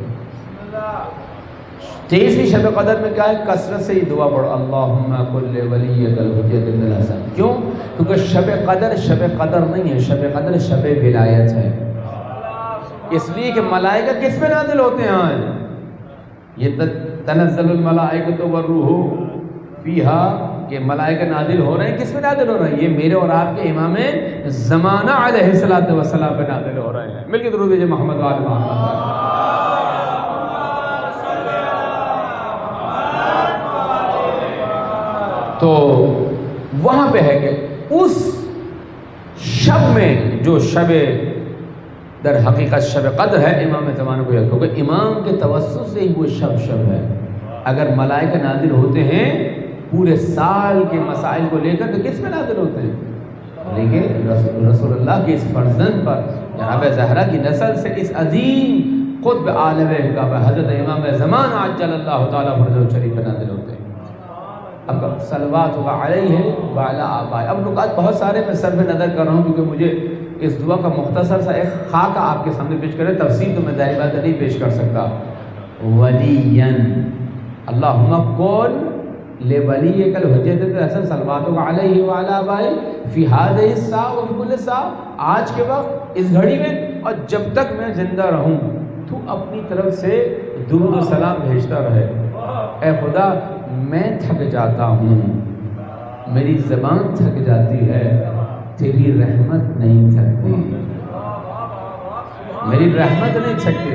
تیسری شب قدر میں کیا ہے؟ کثرت سے یہ دعا پڑھو اللہم کل ولیک الحجۃ بن الحسن. کیوں؟ کیونکہ شب قدر شب قدر نہیں ہے، شب قدر شب ولایت ہے. اس لیے کہ ملائکہ کس پہ نازل ہوتے ہیں؟ یہ تنزل الملائکۃ والروح فیہا، کہ ملائکہ نازل ہو رہے ہیں. کس پہ نازل ہو رہے ہیں؟ یہ میرے اور آپ کے امام زمانہ علیہ الصلوۃ والسلام پہ نازل ہو رہے ہیں. مل کے درود بھیجیں محمد و آل محمد. تو وہاں پہ ہے کہ اس شب میں جو شب در حقیقت شب قدر ہے، امام زمانہ کو یاد، کیونکہ امام کے توسط سے ہی وہ شب شب ہے. اگر ملائکہ نازل ہوتے ہیں پورے سال کے مسائل کو لے کر، تو کس میں نازل ہوتے ہیں؟ لیکن رسول اللہ کے اس فرزند پر، جناب زہرا کی نسل سے اس عظیم قطب عالم کا حضرت امام زمان عجل اللہ تعالیٰ فرجہ شریف پر نازل ہوتے ہیں. اب صلوات علیہ وعلی آبائہ. اب نکات بہت سارے میں صرف نظر کر رہا ہوں کیونکہ مجھے اس دعا کا مختصر سا ایک خاکہ آپ کے سامنے پیش کرے، تفصیل تو میں ظاہر بات نہیں پیش کر سکتا. ولین اللہم کن لولیک الحجۃ بن الحسن صلوات علیہ وعلی آبائہ فی ہذہ الساعہ وفی کل ساعہ، آج کے وقت اس گھڑی میں اور جب تک میں زندہ رہوں تو اپنی طرف سے درود و سلام بھیجتا رہے. اے خدا میں تھک جاتا ہوں، میری زبان تھک جاتی ہے، تیری رحمت نہیں تھکتی، میری رحمت نہیں تھکتی.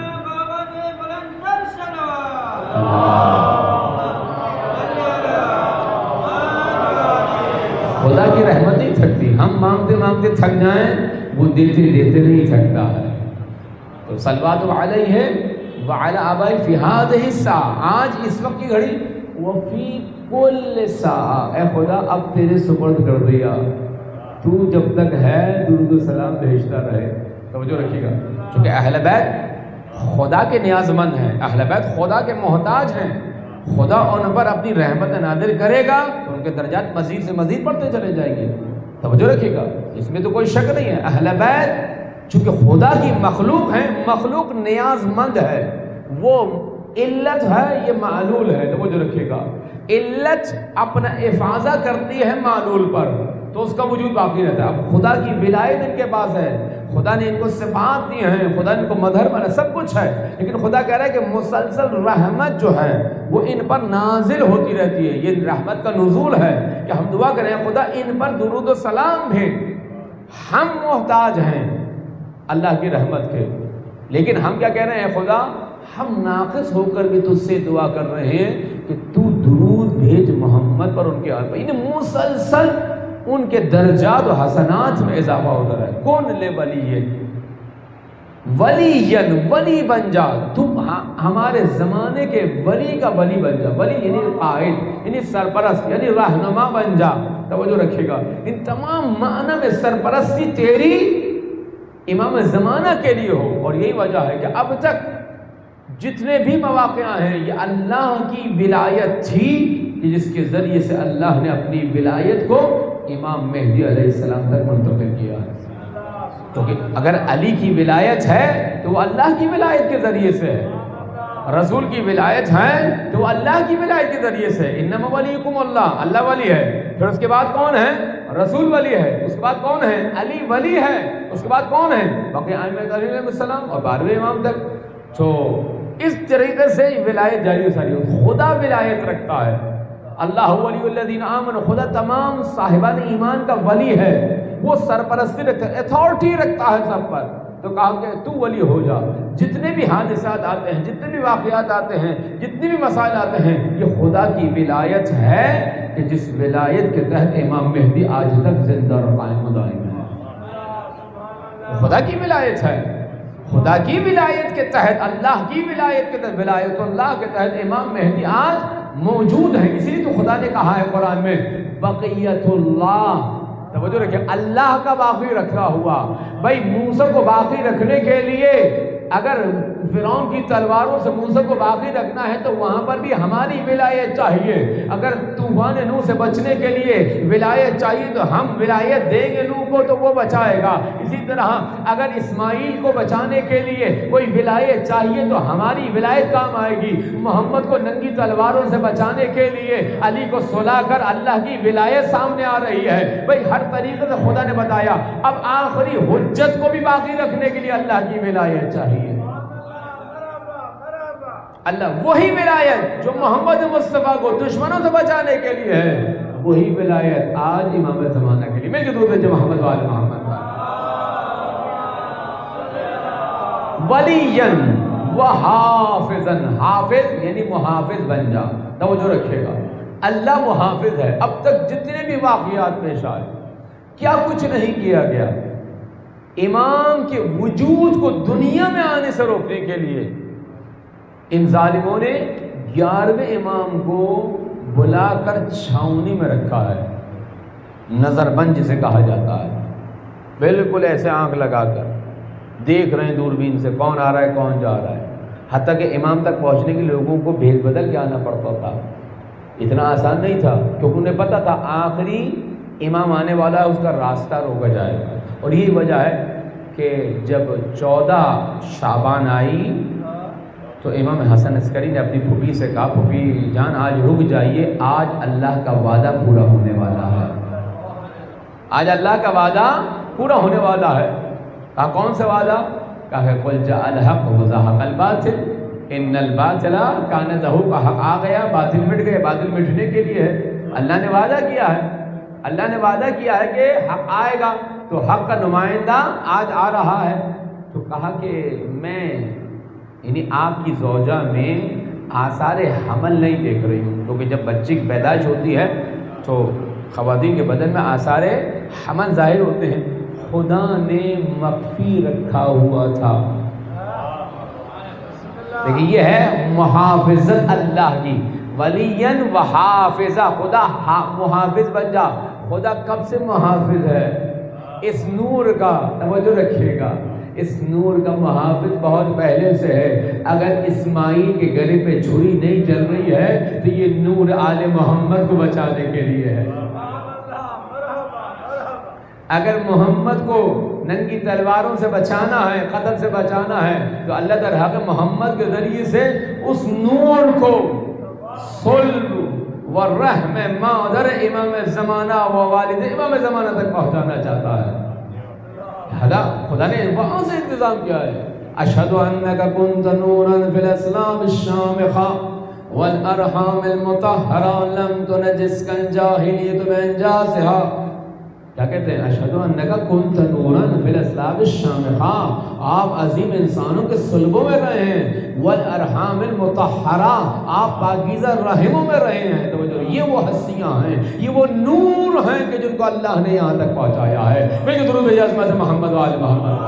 خدا کی رحمت نہیں تھکتی. ہم مانگتے مانگتے تھک جائیں، وہ دیتے دیتے نہیں تھکتا ہے. تو صلوات علیہ وعلی آبائہ فی ہذہ الساعہ، آج اس وقت کی گھڑی، وفی کل ساعہ، اے خدا اب تیرے سپرد کر دیا، تو جب تک ہے درود و سلام بھیجتا رہے. توجہ رکھیے گا، چونکہ اہل بیت خدا کے نیاز مند ہیں، اہل بیت خدا کے محتاج ہیں. خدا ان پر اپنی رحمت نازل کرے گا تو ان کے درجات مزید سے مزید بڑھتے چلے جائیں گے. توجہ رکھیے گا، اس میں تو کوئی شک نہیں ہے. اہل بیت چونکہ خدا کی مخلوق ہیں، مخلوق نیاز مند ہے. وہ علت ہے، یہ معلول ہے. توجہ رکھیے گا، علت اپنا افاضہ کرتی ہے معلول پر تو اس کا وجود باقی رہتا ہے. اب خدا کی ولایت ان کے پاس ہے، خدا نے ان کو صفات دی ہیں، خدا نے ان کو مظہر بنا، سب کچھ ہے، لیکن خدا کہہ رہا ہے کہ مسلسل رحمت جو ہے وہ ان پر نازل ہوتی رہتی ہے. یہ رحمت کا نزول ہے کہ ہم دعا کریں خدا ان پر درود و سلام بھیج. ہم محتاج ہیں اللہ کی رحمت کے، لیکن ہم کیا کہہ رہے ہیں؟ خدا ہم ناقص ہو کر بھی تجھ سے دعا کر رہے ہیں کہ تو درود بھیج محمد پر، ان کے آل پر، انہیں مسلسل ان کے درجات و حسنات میں اضافہ ہوتا رہے۔ کون لے ولی ولی ولی بن جا، تم ہمارے زمانے کے ولی کا ولی بن جا۔ ولی یعنی قائد، یعنی سرپرست، یعنی رہنما بن جا۔ توجہ رکھے گا، ان تمام معنی میں سرپرستی تیری امام زمانہ کے لیے ہو۔ اور یہی وجہ ہے کہ اب تک جتنے بھی مواقع ہیں یہ اللہ کی ولایت تھی کہ جس کے ذریعے سے اللہ نے اپنی ولایت کو امام مہدی علیہ السلام تک منتقل کیا ہے۔ کیونکہ اگر علی کی ولایت ہے تو وہ اللہ کی ولایت کے ذریعے سے ہے، رسول کی ولایت ہے تو وہ اللہ کی ولایت کے ذریعے سے۔ انما ولیکم اللہ، اللہ ولی ہے۔ پھر اس کے بعد کون ہے؟ رسول ولی ہے۔ اس کے بعد کون ہے؟ علی ولی ہے۔ اس کے بعد کون ہے؟ باقی ائمہ علیہ السلام اور بارہویں امام تک۔ تو اس طریقے سے ولایت جاری ساری ہو۔ خدا ولایت رکھتا ہے، اللہ ولی الذین آمنوا، خدا تمام صاحبان ایمان کا ولی ہے، وہ سرپرستی رکھتا ہے، اتھارٹی رکھتا ہے سب پر۔ تو کہا کہ تو ولی ہو جا۔ جتنے بھی حادثات آتے ہیں، جتنے بھی واقعات آتے ہیں، جتنے بھی مسائل آتے ہیں، یہ خدا کی ولایت ہے کہ جس ولایت کے تحت امام مہدی آج تک زندہ اور قائم و دائم ہے۔ خدا کی ولایت ہے، خدا کی ولایت کے تحت، اللہ کی ولایت کے تحت، ولایت اللہ کے تحت امام مہدی آج موجود ہے۔ اسی لیے تو خدا نے کہا ہے قرآن میں بقیت اللہ، توجہ رکھیں، اللہ کا باقی رکھا ہوا۔ بھائی موسیٰ کو باقی رکھنے کے لیے اگر فرعون کی تلواروں سے موسیٰ کو باقی رکھنا ہے تو وہاں پر بھی ہماری ولایت چاہیے۔ اگر طوفان نوح سے بچنے کے لیے ولایت چاہیے تو ہم ولایت دیں گے نوح کو تو وہ بچائے گا۔ اسی طرح اگر اسماعیل کو بچانے کے لیے کوئی ولایت چاہیے تو ہماری ولایت کام آئے گی۔ محمد کو ننگی تلواروں سے بچانے کے لیے علی کو سلا کر اللہ کی ولایت سامنے آ رہی ہے۔ بھائی ہر طریقے سے خدا نے بتایا۔ اب آخری حجت کو بھی باقی رکھنے کے لیے اللہ کی ولایت چاہیے۔ اللہ وہی ولایت جو محمد مصطفیٰ کو دشمنوں سے بچانے کے لیے ہے، وہی ولایت آج امام زمانہ کے لیے۔ مل کے دور جو محمد وال محمد ولیًا و حافظاً، حافظ یعنی محافظ بن جا۔ توجہ رکھے گا، اللہ محافظ ہے۔ اب تک جتنے بھی واقعات پیش آئے، کیا کچھ نہیں کیا گیا امام کے وجود کو دنیا میں آنے سے روکنے کے لیے۔ ان ظالموں نے گیارہویں امام کو بلا کر چھاؤنی میں رکھا ہے، نظر بند جسے کہا جاتا ہے، بالکل ایسے آنکھ لگا کر دیکھ رہے ہیں دوربین سے کون آ رہا ہے کون جا رہا ہے۔ حتیٰ کہ امام تک پہنچنے کے لوگوں کو بھیج بدل کے آنا پڑتا تھا، اتنا آسان نہیں تھا، کیونکہ انہیں پتہ تھا آخری امام آنے والا ہے، اس کا راستہ روکا جائے گا۔ اور یہی وجہ ہے کہ جب چودہ شعبان آئی تو امام حسن عسکری نے اپنی پھوپھی سے کہا پھوپھی جان آج رک جائیے، آج اللہ کا وعدہ پورا ہونے والا ہے، آج اللہ کا وعدہ پورا ہونے والا ہے۔ کہا کون سا وعدہ؟ کہا کہ قل جاء الحق وزهق الباطل ان الباطل کان زہوقا، حق آ گیا باطل مٹ گئے، باطل مٹنے کے لیے ہے۔ اللہ نے وعدہ کیا ہے، اللہ نے وعدہ کیا ہے کہ حق آئے گا، تو حق کا نمائندہ آج آ رہا ہے۔ تو کہا کہ میں یعنی آپ کی زوجہ میں آثار حمل نہیں دیکھ رہی ہوں، کیونکہ جب بچے کی پیدائش ہوتی ہے تو خواتین کے بدن میں آثار حمل ظاہر ہوتے ہیں، خدا نے مخفی رکھا ہوا تھا۔ لیکن یہ ہے محافظت اللہ کی، ولیًا و حافظہ، خدا محافظ بن جا۔ خدا کب سے محافظ ہے؟ اس نور کا، توجہ رکھیے گا، اس نور کا محافظ بہت پہلے سے ہے۔ اگر اسماعیل کے گلے پہ چھری نہیں چل رہی ہے تو یہ نور آل محمد کو بچانے کے لیے ہے۔ اگر محمد کو ننگی تلواروں سے بچانا ہے، قتل سے بچانا ہے، تو اللہ تعالیٰ حق محمد کے ذریعے سے اس نور کو صلب و رحم مادر امام زمانہ و والد امام زمانہ تک پہنچانا چاہتا ہے۔ خدا نے وہاں سے انتظام کیا ہے۔ اشہد انک کنت نورا فی الاسلام الشامخہ والارحام المطہرہ لم تنجسک الجاہلیت بانجاسہا کیا کہتے ہیں؟ اشہد انک کنت نورا فی الاسلاب الشامخہ، آپ عظیم انسانوں کے صلبوں میں رہے ہیں، والارحام المطہرہ، آپ پاکیزہ رحموں میں رہے ہیں۔ تو یہ وہ ہستیاں ہیں، یہ وہ نور ہیں کہ جن کو اللہ نے یہاں تک پہنچایا ہے۔ میں درود بھیجا عظمت محمد و آل محمد۔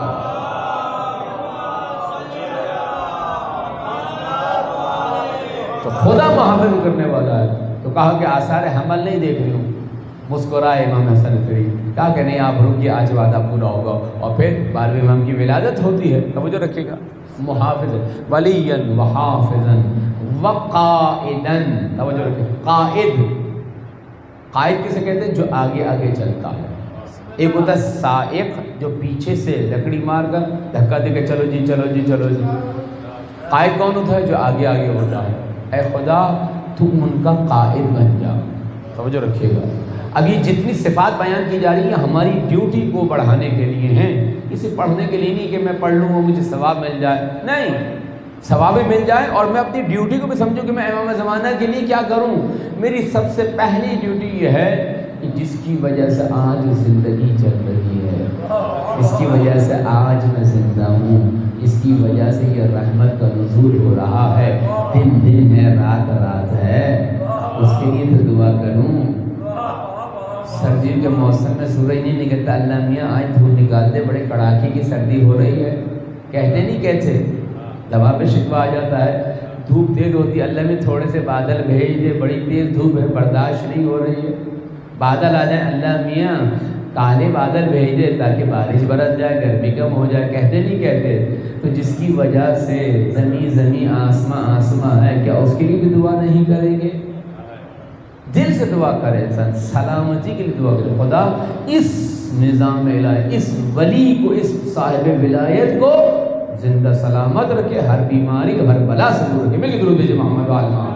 تو خدا محافظ کرنے والا ہے۔ تو کہا کہ آثار حمل نہیں دیکھ رہی ہوں، مسکرائے امام حسن عصری، کہا کہ نہیں آپ رکیے، آج وعدہ پورا ہوگا۔ اور پھر بارہویں امام کی ولادت ہوتی ہے، توجہ رکھیے گا، محافظ ولیًا وحافظا وقائدا، توجہ رکھیے، قائد، قائد کسے کہتے ہیں؟ جو آگے آگے چلتا ہے۔ ایک ہوتا ہے سائق، جو پیچھے سے لکڑی مار کر دھکا دے کے چلو جی چلو جی چلو جی۔ قائد کون ہوتا ہے؟ جو آگے آگے ہوتا ہے۔ اے خدا تو ان کا قائد بن جا، توجہ رکھیے گا۔ ابھی جتنی صفات بیان کی جا رہی ہیں ہماری ڈیوٹی کو بڑھانے کے لیے ہیں، اسے پڑھنے کے لیے نہیں کہ میں پڑھ لوں اور مجھے ثواب مل جائے، نہیں، ثواب مل جائے اور میں اپنی ڈیوٹی کو بھی سمجھوں کہ میں امام زمانہ کے لیے کیا کروں۔ میری سب سے پہلی ڈیوٹی یہ ہے کہ جس کی وجہ سے آج زندگی چل رہی ہے، اس کی وجہ سے آج میں زندہ ہوں، اس کی وجہ سے یہ رحمت کا نزول ہو رہا ہے، دن دن ہے، رات رات ہے، اس کے لیے تو دعا کروں۔ سردی کے موسم میں سورج نہیں نکلتا، اللہ میاں آج دھوپ نکال دے، بڑے کڑاکے کی سردی ہو رہی ہے، کہتے نہیں کہتے، دوا پہ شکوہ آ جاتا ہے، دھوپ تیز ہوتی ہے، اللہ میں تھوڑے سے بادل بھیج دے، بڑی تیز دھوپ ہے، برداشت نہیں ہو رہی ہے، بادل آ جائیں، اللہ میاں کالے بادل بھیج دے تاکہ بارش برس جائے، گرمی کم ہو جائے، کہتے نہیں کہتے۔ تو جس کی وجہ سے زمین زمین آسماں آسماں ہے، کیا اس کے لیے بھی دعا نہیں کریں گے؟ دل سے دعا کرے انسان، سلامتی کے لیے دعا کرے، خدا اس نظام الہی، اس ولی کو، اس صاحب ولایت کو زندہ سلامت رکھے، ہر بیماری ہر بلا سے دور رکھے۔ مل کے درود بھیجے محمد وآل محمد۔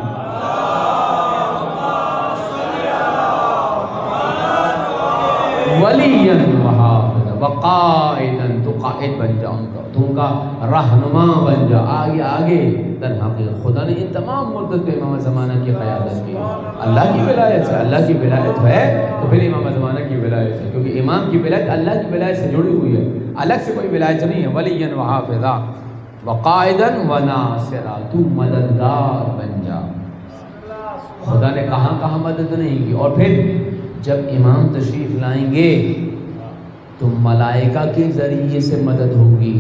ولیًا وحافظا وقائدا، تو قائد بن جا ان کا، تو ان کا رہنما بن جا، آگے آگے۔ در حقیقت خدا نے ان تمام مدت پہ امام زمانہ کی قیادت کی، اللہ کی ولایت سے، اللہ کی ولایت ہے تو پھر امام زمانہ کی ولایت ہے، کیونکہ امام کی ولایت اللہ کی ولایت سے جڑی ہوئی ہے، الگ سے کوئی ولایت نہیں ہے۔ ولیًا وحافظا وقائدا وناصرا، تو مددگار بن جا۔ خدا نے کہاں کہاں مدد نہیں کی۔ اور پھر جب امام تشریف لائیں گے تو ملائکہ کے ذریعے سے مدد ہوگی،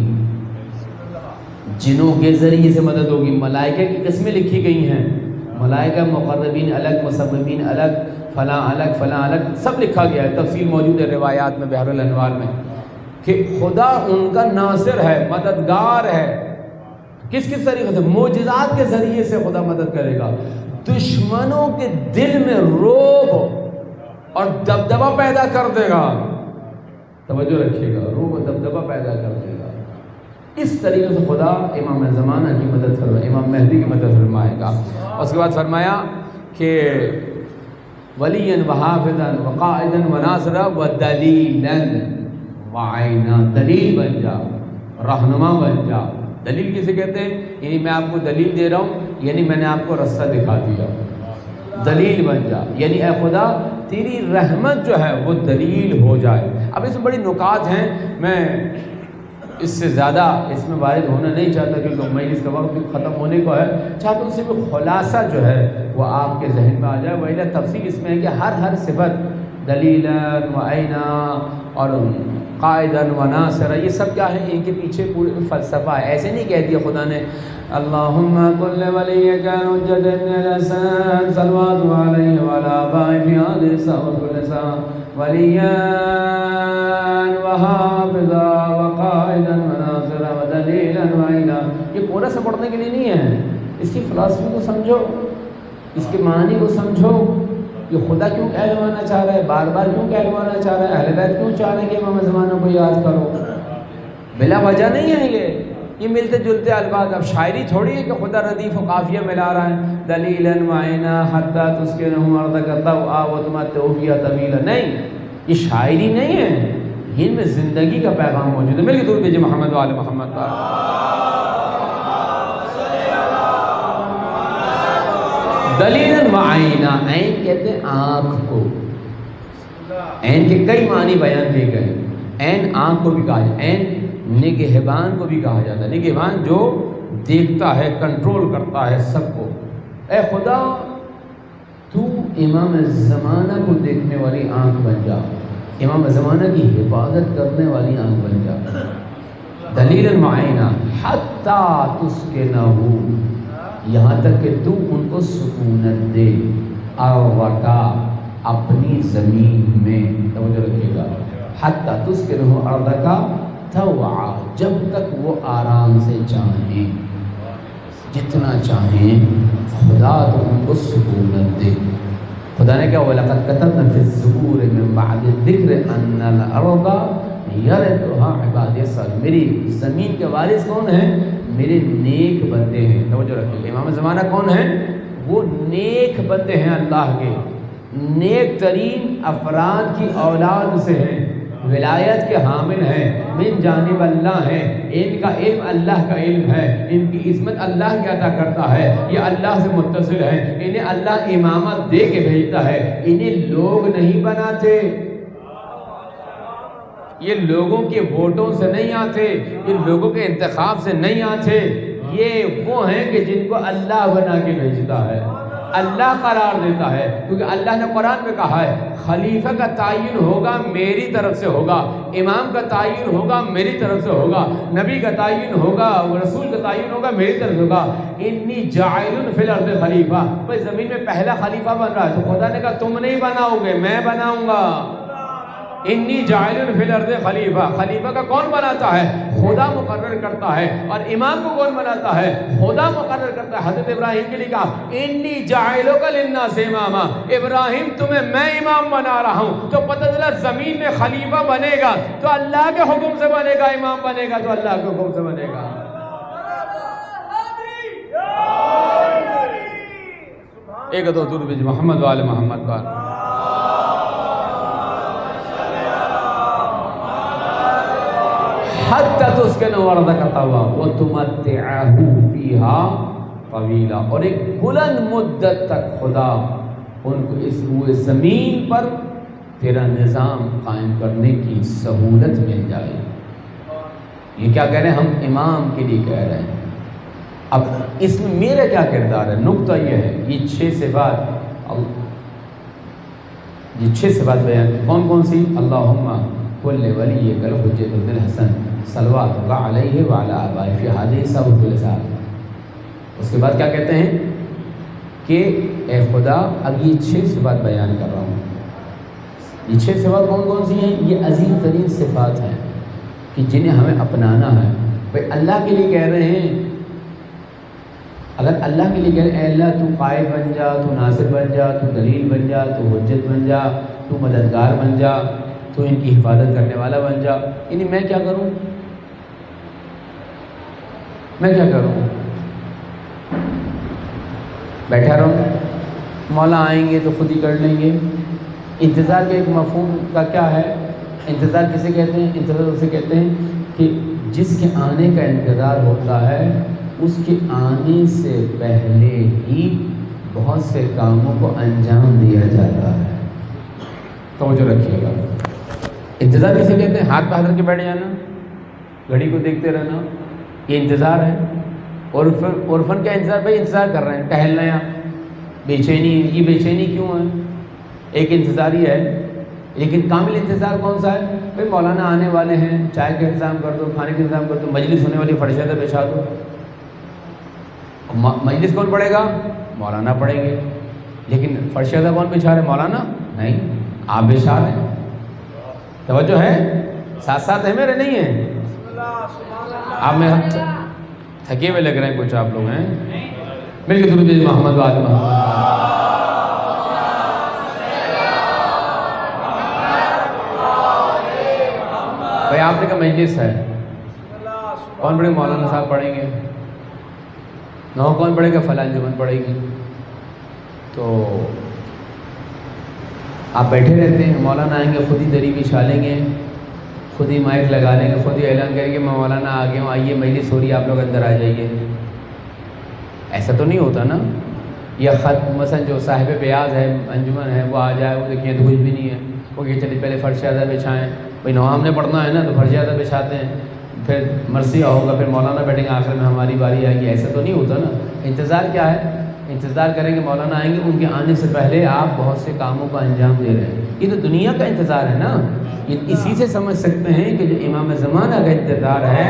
جنوں کے ذریعے سے مدد ہوگی۔ ملائکہ کی قسمیں لکھی گئی ہیں، ملائکہ مقربین الگ، مصوبین الگ، فلاں الگ، فلاں الگ، سب لکھا گیا ہے، تفصیل موجود ہے روایات میں، بحر الانوار میں، کہ خدا ان کا ناصر ہے، مددگار ہے۔ کس کس طریقے سے؟ معجزات کے ذریعے سے خدا مدد کرے گا، دشمنوں کے دل میں رعب اور دبدبہ پیدا کر دے گا، توجہ رکھیے گا، رعب و دبدبہ پیدا کر دے گا۔ اس طریقے سے خدا امام زمانہ کی مدد فرمائے، امام مہدی کی مدد فرمائے گا۔ اس کے بعد فرمایا کہ ولیًا وحافظا وقائدا وناصرا ودلیلا وعینا، دلیل بن جا، رہنما بن جا۔ دلیل کسے کہتے ہیں؟ یعنی میں آپ کو دلیل دے رہا ہوں، یعنی میں نے آپ کو رستہ دکھا دیا، دلیل بن جا، یعنی اے خدا تیری رحمت جو ہے وہ دلیل ہو جائے۔ اب اس میں بڑی نکات ہیں، میں اس سے زیادہ اس میں وارد ہونا نہیں چاہتا کیونکہ مجلس کا وقت بھی ختم ہونے کو ہے، چاہتا ہوں اس سے بھی خلاصہ جو ہے وہ آپ کے ذہن میں آ جائے۔ وہی تفصیل اس میں ہے کہ ہر ہر صفت دلیلا وعینا اور قائدا وناصرا، یہ سب کیا ہے؟ ان کے پیچھے پورے فلسفہ ہے، ایسے نہیں کہہ دیا خدا نے اللہم کل ولیک حجۃ ابن الحسن صلوات علیہ وعلی آبائہ فی هذه الساعة وكل ساعة ولیاً وحافظا وقائدا وناصرا ودلیلا وعینا۔ یہ پورا سے پڑھنے کے لیے نہیں ہے، اس کی فلسفی کو سمجھو، اس کے معنی کو سمجھو، یہ خدا کیوں کہلوانا چاہ رہا ہے، بار بار کیوں کہلوانا چاہ رہا ہے، اہل بیت کیوں چاہ رہے ہیں کہ امام زمانہ کو یاد کرو، بلا وجہ نہیں ہے یہ یہ ملتے جلتے الفاظ۔ اب شاعری تھوڑی ہے کہ خدا ردیف و قافیہ ملا رہا ہے، دلیلا وعینا حتی تسکنہ ارضک طوعا وتمتع فیہا طویلا، نہیں، یہ شاعری نہیں ہے، ان میں زندگی کا پیغام موجود ہے۔ مل کے درود بھیجئے محمد وآل محمد۔ دلیلا وعینا، عین کہتے ہیں آنکھ کو، عین کے کئی معنی بیان کیے گئے. عین آنکھ کو بھی کہا جاتا ہے، عین نگہبان کو بھی کہا جاتا ہے. نگہبان جو دیکھتا ہے، کنٹرول کرتا ہے سب کو. اے خدا تو امام زمانہ کو دیکھنے والی آنکھ بن جا، امام زمانہ کی حفاظت کرنے والی آنکھ بن جا. دلیل معینہ حتیٰ تسکنہ، یہاں تک کہ تو ان کو سکونت دے. ارضکا، اپنی زمین میں، توجہ رکھیے گا، حتیٰ تسکنہ ارضکا طوعا، جب تک وہ آرام سے چاہیں، جتنا چاہیں خدا تو ان کو سکونت دے. خدا نے کہا وَلَقَدْ كَتَبْنَا فِي الزُّبُورِ مِن بَعْدِ الذِّكْرِ أَنَّ الْأَرْضَ يَرِثُهَا عِبَادِيَ الصَّالِحُونَ. میری زمین کے وارث کون ہیں؟ میرے نیک بندے ہیں. توجہ رکھیے، امام زمانہ کون ہیں؟ وہ نیک بندے ہیں اللہ کے، نیک ترین افراد کی اولاد سے ہیں، ولایت کے حامل ہیں، من جانب اللہ ہیں. ان کا علم اللہ کا علم ہے، ان کی عظمت اللہ کے عطا کرتا ہے، یہ اللہ سے متصل ہے. انہیں اللہ امامت دے کے بھیجتا ہے، انہیں لوگ نہیں بناتے. یہ لوگوں کے ووٹوں سے نہیں آتے، یہ لوگوں کے انتخاب سے نہیں آتے. یہ وہ ہیں کہ جن کو اللہ بنا کے بھیجتا ہے، اللہ قرار دیتا ہے. کیونکہ اللہ نے قرآن میں کہا ہے خلیفہ کا تعین ہوگا میری طرف سے ہوگا، امام کا تعین ہوگا میری طرف سے ہوگا، نبی کا تعین ہوگا، رسول کا تعین ہوگا میری طرف سے ہوگا. انی جاعل فی الارض خلیفہ، بھئی زمین میں پہلا خلیفہ بن رہا ہے تو خدا نے کہا تم نہیں بناؤ گے، میں بناؤں گا. انی جاعل فی الارض خلیفہ. خلیفہ کا کون بناتا ہے؟ خدا مقرر کرتا ہے. اور امام کو کون بناتا ہے؟ خدا مقرر کرتا ہے. حضرت ابراہیم کے لیے کہا انی جاعلک للناس اماما، ابراہیم تمہیں میں امام بنا رہا ہوں. تو پتہ چلا زمین میں خلیفہ بنے گا تو اللہ کے حکم سے بنے گا، امام بنے گا تو اللہ کے حکم سے بنے گا. ایک دو درود محمد و آل محمد کا. حتی تسکنہ ارضک طوعا وتمتعہ فیہا طویلا. اور ایک بلند مدت تک خدا ان کو اس روئے زمین پر تیرا نظام قائم کرنے کی سہولت مل جائے. یہ کیا کہہ رہے ہیں؟ ہم امام کے لیے کہہ رہے ہیں. اب اس میں میرا کیا کردار ہے؟ نقطہ یہ ہے، یہ چھ صفات، یہ چھ صفات بیان کون کون سی؟ اللہم کل ولیک الحجۃ بن الحسن صلواتک علیہ وعلی آبائہ فی حدیث ابو الحسن. اس کے بعد کیا کہتے ہیں کہ اے خدا اب یہ چھ صفات بیان کر رہا ہوں. یہ چھ صفات کون کون سی ہیں؟ یہ عظیم ترین صفات ہیں کہ جنہیں ہمیں اپنانا ہے. بھئی اللہ کے لیے کہہ رہے ہیں، اگر اللہ کے لیے کہہ رہے ہیں اے اللہ تو قائد بن جا، تو ناصر بن جا، تو دلیل بن جا، تو حجت بن جا، تو مددگار بن جا، تو ان کی حفاظت کرنے والا بن جا، یعنی میں کیا کروں؟ میں کیا کروں؟ بیٹھا رہوں؟ مولا آئیں گے تو خود ہی کر لیں گے. انتظار کے ایک مفہوم کا کیا ہے؟ انتظار کسے کہتے ہیں؟ انتظار اسے کہتے ہیں کہ جس کے آنے کا انتظار ہوتا ہے اس کے آنے سے پہلے ہی بہت سے کاموں کو انجام دیا جاتا ہے. توجہ رکھیے گا. انتظار کسے کہتے ہیں؟ ہاتھ پہ رکھ کے بیٹھ جانا، گھڑی کو دیکھتے رہنا، یہ انتظار ہے. اور عرفن کیا انتظار؟ بھائی انتظار کر رہے ہیں، ٹہل رہے ہیں، بے چینی. یہ بے چینی کیوں ہے؟ ایک انتظار ہی ہے. لیکن کامل انتظار کون سا ہے؟ بھائی مولانا آنے والے ہیں، چائے کا انتظام کر دو، کھانے کا انتظام کر دو، مجلس ہونے والی فرشتہ بچھا دو. مجلس کون پڑھے گا؟ مولانا پڑھیں گے. لیکن فرشتہ کون بچھا رہے؟ مولانا نہیں، آپ بچھا رہے ہیں. توجہ ہے؟ ساتھ ساتھ ہے میرے؟ نہیں ہے؟ آپ میں تھکے ہوئے لگ رہے ہیں کچھ آپ لوگ ہیں. مل کے درود محمد و آل محمد. بھائی آپ نے کہا مجلس ہے، کون پڑھے؟ مولانا صاحب پڑھیں گے. نو کون پڑھے گا؟ فلاں انجمن پڑھے گی. تو آپ بیٹھے رہتے ہیں، مولانا آئیں گے خود ہی دری بچھا لیں گے، خود ہی مائک لگا لیں گے، خود ہی اعلان کریں گے میں مولانا آ گیا ہوں، آئیے مجلس ہو رہی ہے، آپ لوگ اندر آ جائیے. ایسا تو نہیں ہوتا نا. یا خط مثلا جو صاحب بیاض ہے، انجمن ہے، وہ آ جائے، وہ دیکھیں تو کچھ بھی نہیں ہے، وہ کہ چلیے پہلے فرش زیادہ بچھائیں، بھائی نوام نے پڑھنا ہے نا تو فرش زیادہ بچھاتے ہیں، پھر مرثیہ ہوگا، پھر مولانا بیٹھیں گے، آخر میں ہماری باری آئے گی. ایسا تو نہیں ہوتا نا. انتظار کیا ہے؟ انتظار کریں گے مولانا آئیں گے، ان کے آنے سے پہلے آپ بہت سے کاموں کا انجام دے رہے ہیں. یہ تو دنیا کا انتظار ہے نا. یہ اسی سے سمجھ سکتے ہیں کہ جو امام زمانہ کا انتظار ہے.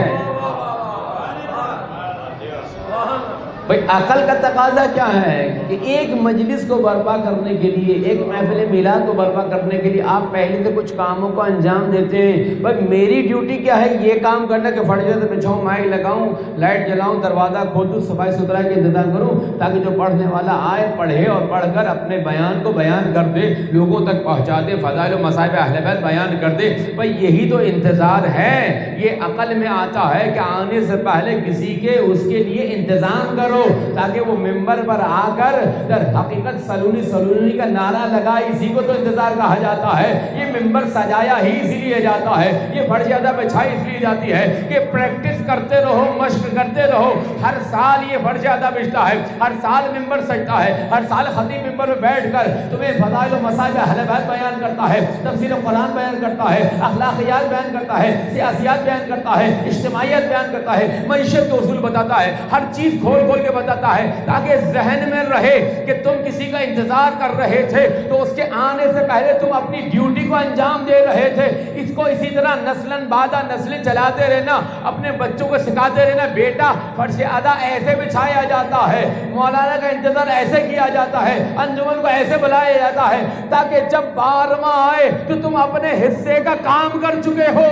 بھائی عقل کا تقاضا کیا ہے کہ ایک مجلس کو برپا کرنے کے لیے، ایک محفل میلاد کو برپا کرنے کے لیے آپ پہلے سے کچھ کاموں کو انجام دیتے ہیں. بھائی میری ڈیوٹی کیا ہے؟ یہ کام کرنا کہ فرض سے بچھاؤں، مائک لگاؤں، لائٹ جلاؤں، دروازہ کھولوں، صفائی ستھرائی کا انتظام کروں تاکہ جو پڑھنے والا آئے پڑھے اور پڑھ کر اپنے بیان کو بیان کر دے، لوگوں تک پہنچا دے، فضائل و مصائب اہل بیت بیان کر دے. بھائی یہی تو انتظار ہے. یہ عقل میں آتا ہے کہ آنے سے پہلے کسی کے اس کے لیے انتظام کرو تاکہ وہ ممبر پر آ کر در حقیقت سلونی سلونی کا نعرہ لگائے. اسی کو تو انتظار کہا جاتا ہے. یہ ممبر سجایا ہی اسی لیے جاتا ہے، یہ فرش زیادہ بچھائی اس لیے جاتی ہے کہ پریکٹس کرتے رہو، مشق کرتے رہو. ہر سال یہ فرش زیادہ بچھتا ہے، ہر سال ممبر سجتا ہے، ہر سال خطیب ممبر میں بیٹھ کر تمہیں فضائل و مصائب اہل بیت بیان کرتا ہے، تفسیر قرآن بیان کرتا ہے، اخلاقیات بیان کرتا ہے، سیاسیات بیان کرتا ہے، اجتماعیت بیان کرتا ہے، معیشت کے اصول بتاتا ہے، ہر چیز کھول کھول کے بتاتا ہے تاکہ ذہن میں رہے کہ تم کسی کا انتظار کر رہے تھے تو اس کے آنے سے پہلے تم اپنی ڈیوٹی کو انجام دے رہے تھے. اس کو اسی طرح نسلاً بعد نسلیں چلاتے رہنا، اپنے بچوں کو سکھاتے رہنا. بیٹا فرش ادا ایسے بچھایا جاتا ہے، مولانا کا انتظار ایسے کیا جاتا ہے، انجمن کو ایسے بلایا جاتا ہے تاکہ جب بارہواں آئے تو تم اپنے حصے کا کام کر چکے ہو.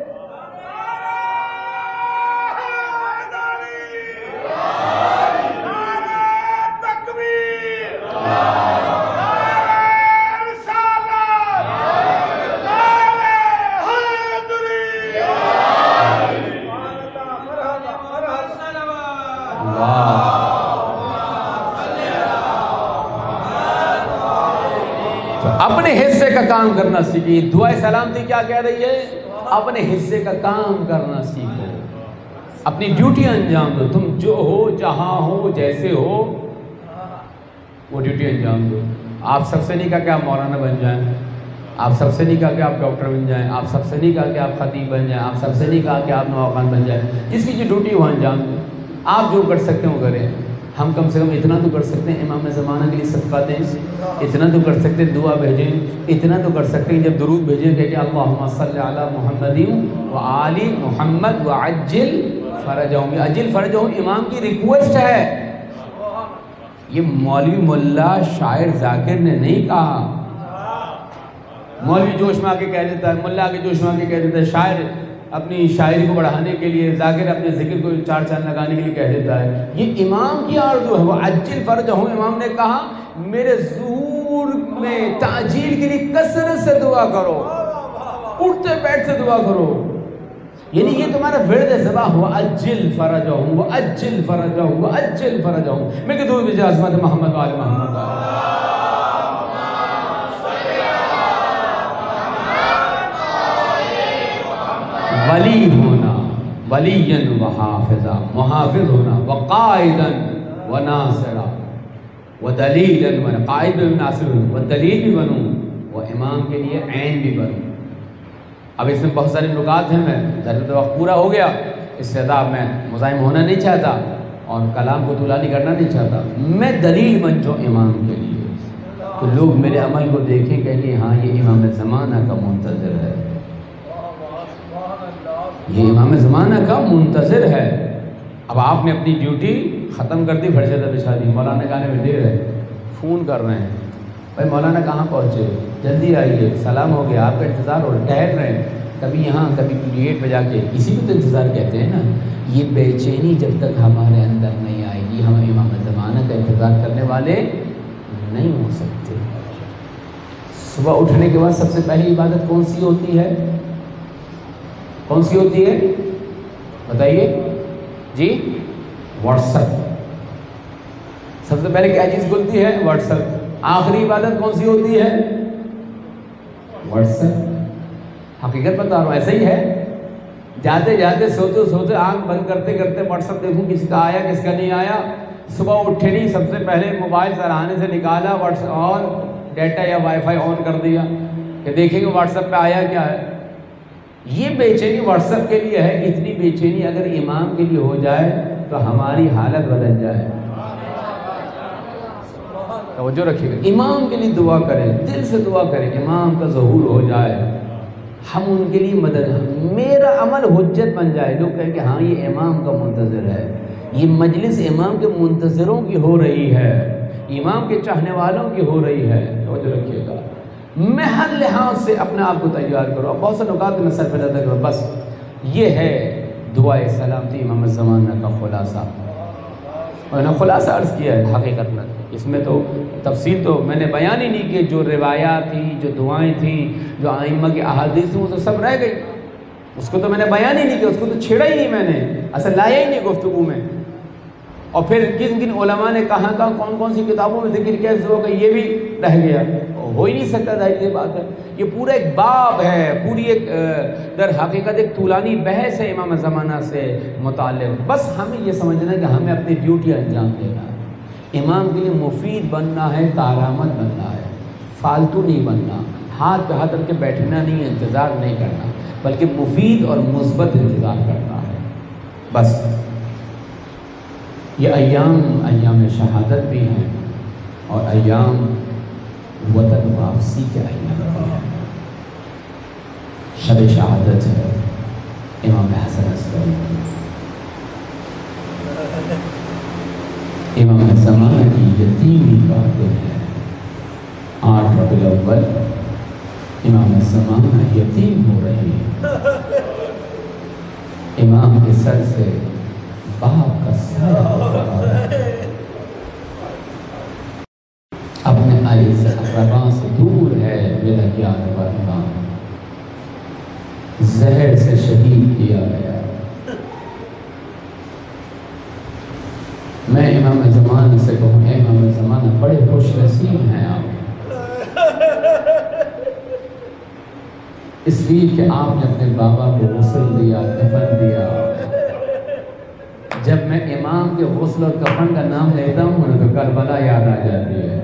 اپنے حصے کا کام کرنا سیکھیے. دعائے سلامتی کیا کہہ رہی ہے؟ اپنے حصے کا کام کرنا سیکھو، اپنی ڈیوٹی انجام دو. تم جو ہو، جہاں ہو، جیسے ہو، وہ ڈیوٹی انجام دو. آپ سب سے نہیں کہا کہ آپ مولانا بن جائیں، آپ سب سے نہیں کہا کہ آپ ڈاکٹر بن جائیں، آپ سب سے نہیں کہا کہ آپ خطیب بن جائیں، آپ سب سے نہیں کہا کہ آپ نوخان بن جائیں. جس کی جو ڈیوٹی وہ انجام دو. آپ جو کر سکتے ہیں وہ کریں. ہم کم سے کم اتنا تو کر سکتے ہیں امام زمانہ کے لیے صدقہ دیں، اتنا تو کر سکتے ہیں دعا بھیجیں، اتنا تو کر سکتے ہیں جب درود بھیجیں کہ اللہم صلی علی محمد و آل محمد وعجل فرجہم. عجل فرجہم امام کی ریکویسٹ ہے. یہ مولوی ملا شاعر ذاکر نے نہیں کہا. مولوی جوش میں آ کے کہہ دیتا ہے، ملا کے جوش میں آ کے کہہ دیتا ہے، شاعر اپنی شاعری کو بڑھانے کے لیے، ذاکر اپنے ذکر کو چار چاند لگانے کے لیے کہہ دیتا ہے. یہ امام کی آرزو ہے. وہ عجل فرجہم، امام نے کہا میرے ظہور میں تعجیل کے لیے کثرت سے دعا کرو، اٹھتے بیٹھتے دعا کرو. یعنی یہ تمہارا ورد ذبح ہوا عجل فرجہم وعجل فرجہم وعجل فرجہم. میں کہ درود بھیجے عظمت محمد و آل محمد. ولی ہونا، ولیًا وحافظا، محافظ ہونا، وقائدًا وناصرا ودلیلاً وناصرا. قائد بھی ناصر ہوں، ودلیل بھی بنوں، وہ امام کے لیے عین بھی بنوں. اب اس میں بہت سارے نکات ہیں، میں ضرورت وقت پورا ہو گیا، اس سے زیادہ میں مزاحم ہونا نہیں چاہتا اور کلام کو طولانی کرنا نہیں چاہتا. میں دلیل بن جاؤں امام کے لیے تو لوگ میرے عمل کو دیکھیں کہ ہاں یہ امام زمانہ کا منتظر ہے، یہ امام زمانہ کا منتظر ہے. اب آپ نے اپنی ڈیوٹی ختم کر دی، فرش زیادہ بچھا دی، مولانا گانے میں دیر ہے، فون کر رہے ہیں، بھائی مولانا کہاں پہنچے، جلدی آئیے، سلام ہو گیا، آپ کا انتظار ہو رہا، ٹھہر رہے ہیں، کبھی یہاں کبھی گیٹ پہ جا کے. اسی کو تو انتظار کہتے ہیں نا. یہ بے چینی جب تک ہمارے اندر نہیں آئے گی ہم امام زمانہ کا انتظار کرنے والے نہیں ہو سکتے. صبح اٹھنے کے بعد سب سے پہلی عبادت کون سی ہوتی ہے؟ کون سی ہوتی ہے بتائیے جی؟ What's app. سب سے پہلے کیا چیز کھلتی ہے؟ WhatsApp. آخری عبادت کون سی ہوتی ہے؟ WhatsApp. حقیقت بتا رہا ہوں، ایسا ہی ہے. جاتے جاتے سوتے سوتے آنکھ بند کرتے کرتے واٹس ایپ دیکھوں کس کا آیا کس کا نہیں آیا. صبح اٹھے نہیں، سب سے پہلے موبائل سراہانے سے نکالا واٹس اور ڈیٹا یا وائی فائی آن کر دیا. کہ دیکھیں گے واٹس ایپ پہ آیا کیا ہے. یہ بے چینی واٹس ایپ کے لیے ہے. اتنی بے چینی اگر امام کے لیے ہو جائے تو ہماری حالت بدل جائے. توجہ رکھیے گا. امام کے لیے دعا کریں, دل سے دعا کریں, امام کا ظہور ہو جائے, ہم ان کے لیے مدد, میرا عمل حجت بن جائے. لوگ کہیں کہ ہاں یہ امام کا منتظر ہے, یہ مجلس امام کے منتظروں کی ہو رہی ہے, امام کے چاہنے والوں کی ہو رہی ہے. توجہ رکھیے گا. میں ہر لحاظ سے اپنے آپ کو تیار کروں. اب بہت سے نکات میں سر پہ رہتا کروں. بس یہ ہے دعائے سلامتی امام زمانہ کا خلاصہ. اور نے خلاصہ عرض کیا ہے حقیقت میں. اس میں تو تفصیل تو میں نے بیان ہی نہیں کی. جو روایات تھیں, جو دعائیں تھیں, جو ائمہ کی احادیث تھیں, وہ تو سب رہ گئی. اس کو تو میں نے بیان ہی نہیں کیا, اس کو تو چھیڑا ہی نہیں میں نے, اصل لایا ہی نہیں گفتگو میں. اور پھر کن کن علماء نے کہاں کہاں کون کون سی کتابوں میں ذکر کیا اس کا یہ بھی رہ گیا. ہو ہی نہیں سکتا تھا. یہ بات ہے, یہ پورا ایک باب ہے, پوری ایک در حقیقت ایک طولانی بحث ہے امام زمانہ سے متعلق. بس ہمیں یہ سمجھنا ہے کہ ہمیں اپنی ڈیوٹی انجام دینا ہے. امام کے لیے مفید بننا ہے, کارآمد بننا ہے, فالتو نہیں بننا, ہاتھ پہ ہاتھ رکھ کے بیٹھنا نہیں ہے, انتظار نہیں کرنا, بلکہ مفید اور مثبت انتظار کرنا ہے. بس یہ ایام ایام شہادت بھی ہیں اور ایام وطن واپسی کے ایام بھی ہیں. شب شہادت ہے امام حسن عسکری کی, امام زمانہ کی یتیمی کا دن ہے. آٹھ ربیع الاول امام زمانہ یتیم ہو رہی ہے. امام کے سر سے باپ کا سایہ ہو رہا ہے. اپنے عزیز اقربا سے دور ہے. میرا یار وطن زہر سے شہید کیا گیا. میں امام زمانہ سے کہوں, اے امام زمانہ بڑے خوش نصیب ہیں آپ, اس لیے کہ آپ نے اپنے بابا کو غسل دیا, کفن دیا. جب میں امام کے غسل اور کفن کا نام لیتا ہوں تو کربلا یاد آ جاتی ہے.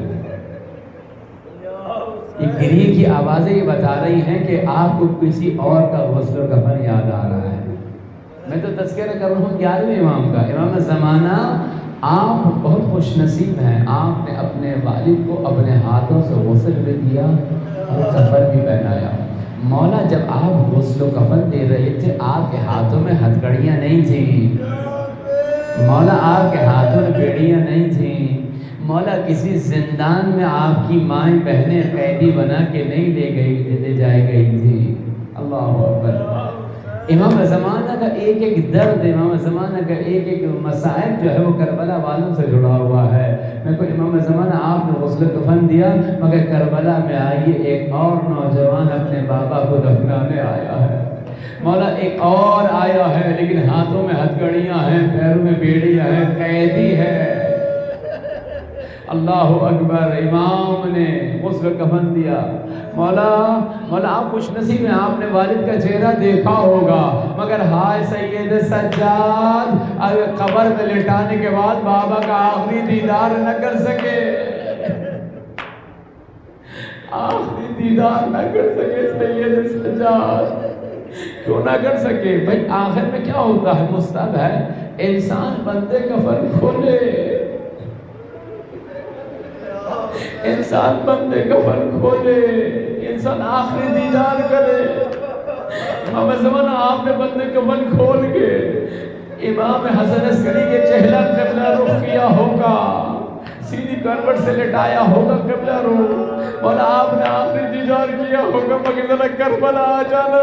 یہ گریہ کی آوازیں یہ بتا رہی ہیں کہ آپ کو کسی اور کا غسل اور کفن یاد آ رہا ہے. میں تو تذکرہ کر رہا ہوں گیارہویں امام کا. امام زمانہ آپ بہت خوش نصیب ہیں, آپ نے اپنے والد کو اپنے ہاتھوں سے غسل بھی دیا اور کفن بھی پہنایا. مولا جب آپ غسل و کفن دے رہے تھے آپ کے ہاتھوں میں ہتھکڑیاں نہیں تھیں. مولا آپ کے ہاتھوں میں بیڑیاں نہیں تھیں. مولا کسی زندان میں آپ کی مائیں بہنیں قیدی بنا کے نہیں لے گئی لے جائے گئی تھی. اللہ اکبر. امام زمانہ کا ایک ایک درد, امام زمانہ کا ایک ایک مسائل جو ہے وہ کربلا والوں سے جڑا ہوا ہے. میں کو امام زمانہ آپ نے غسل کفن دیا, مگر کربلا میں آئیے ایک اور نوجوان اپنے بابا کو دفنانے آیا ہے. مولا ایک اور آیا ہے لیکن ہاتھوں میں ہتھکڑیاں ہیں, پیروں میں بیڑیاں ہیں, قیدی ہے. اللہ اکبر. امام نے غسل کفن دیا. مولا مولا آپ خوش نصیب ہیں, آپ نے والد کا چہرہ دیکھا ہوگا, مگر ہائے سید سجاد, اگر قبر میں لٹانے کے بعد بابا کا آخری دیدار نہ کر سکے, آخری دیدار نہ کر سکے سید سجاد. کیوں نہ کر سکے بھائی؟ آخر میں کیا ہوتا ہے, مستحب ہے انسان بندے کفن کھولے, انسان بندے کفن کھولے, انسان آخری دیدار کرے. امام زمانہ آپ نے بندے کفن کھول کے امام حسن عسکری کے چہرہ قبلہ رخ کیا ہوگا, سیدھی کروٹ سے لٹایا ہوگا قبلہ رخ. اور آپ نے آخری دیدار کیا ہوگا, مگر ذرا کربلا آ جانا.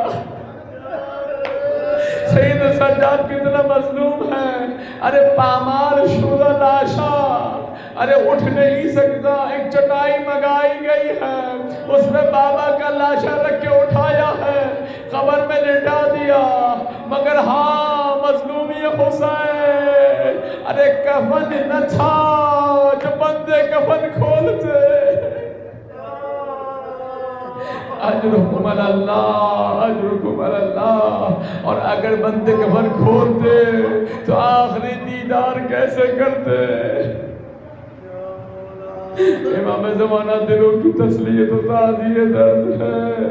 سید سجاد کتنا مظلوم ہے. ارے پامال شدہ لاشا, ارے اٹھ نہیں سکتا, ایک چٹائی منگائی گئی ہے, اس میں بابا کا لاشا رکھ کے اٹھایا ہے, قبر میں لٹا دیا, مگر ہاں مظلومی حسین. ارے کفن نہ تھا جو بندے کفن کھولتے. اجرکم اللہ, اجرکم اللہ. اور اگر بندے کفن کھولتے تو آخری دیدار کیسے کرتے؟ امام زمانہ دلوں کی تسلیت و تعزیت درد ہے،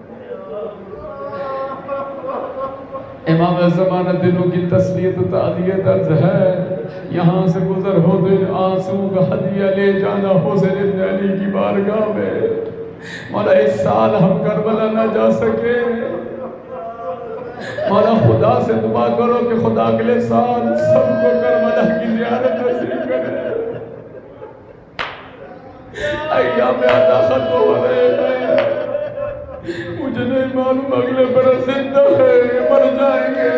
امام زمانہ دلوں کی تسلیت و تعزیت درد ہے۔ یہاں سے گزر ہو دل آنسو کا ہدیہ لے جانا حسین ابن علی کی بارگاہ میں۔ مولا اس سال ہم کربلا نہ جا سکے، مولا خدا سے دعا کرو کہ خدا اگلے سال سب کو کربلا کی زیارت نصیب کرے۔ ایام عطا ختم ہو رہے ہیں، مجھے نہیں معلوم اگلے برس زندہ ہے مر جائیں گے،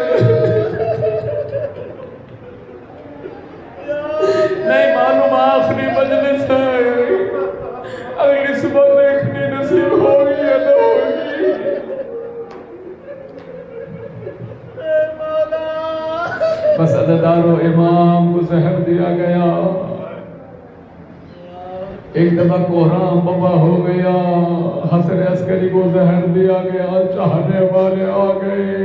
نہیں معلوم آخری مجلس ہے، اگلی صبح دیکھنی نصیب ہوگی یا نہ ہوگی۔ بس عزادارو امام کو زہر دیا گیا، ایک دفعہ کوہرام بابا ہو گیا، حسن عسکری کو زہر دیا گیا، چاہنے والے آ گئے،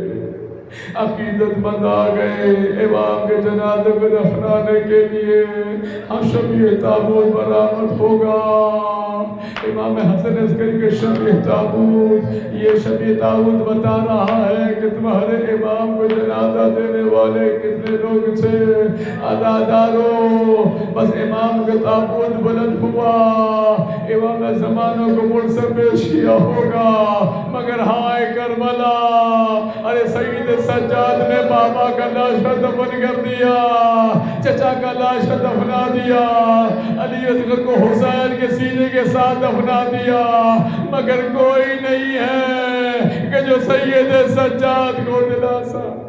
عقیدت مند آ گئے امام کے جنازے کو دفنانے کے لیے۔ ہاں شبیہ تابوت برآمد ہوگا، امام حسن عسکری کے شبیہ تابوت، یہ شبیہ تابوت بتا رہا ہے کہ تمہارے امام کو جنازہ دینے والے کتنے لوگ تھے۔ عزادارو بس امام کا تابوت بلند ہوا، امام زمانوں کو مڑ سے پیش کیا ہوگا، مگر ہائے کربلا، ارے سید سجاد نے بابا کا لاشا دفن کر دیا، چچا کا لاشا دفنا دیا، علی اصغر کو حسین کے سینے کے ساتھ دفنا دیا، مگر کوئی نہیں ہے کہ جو سید سجاد کو دلاسا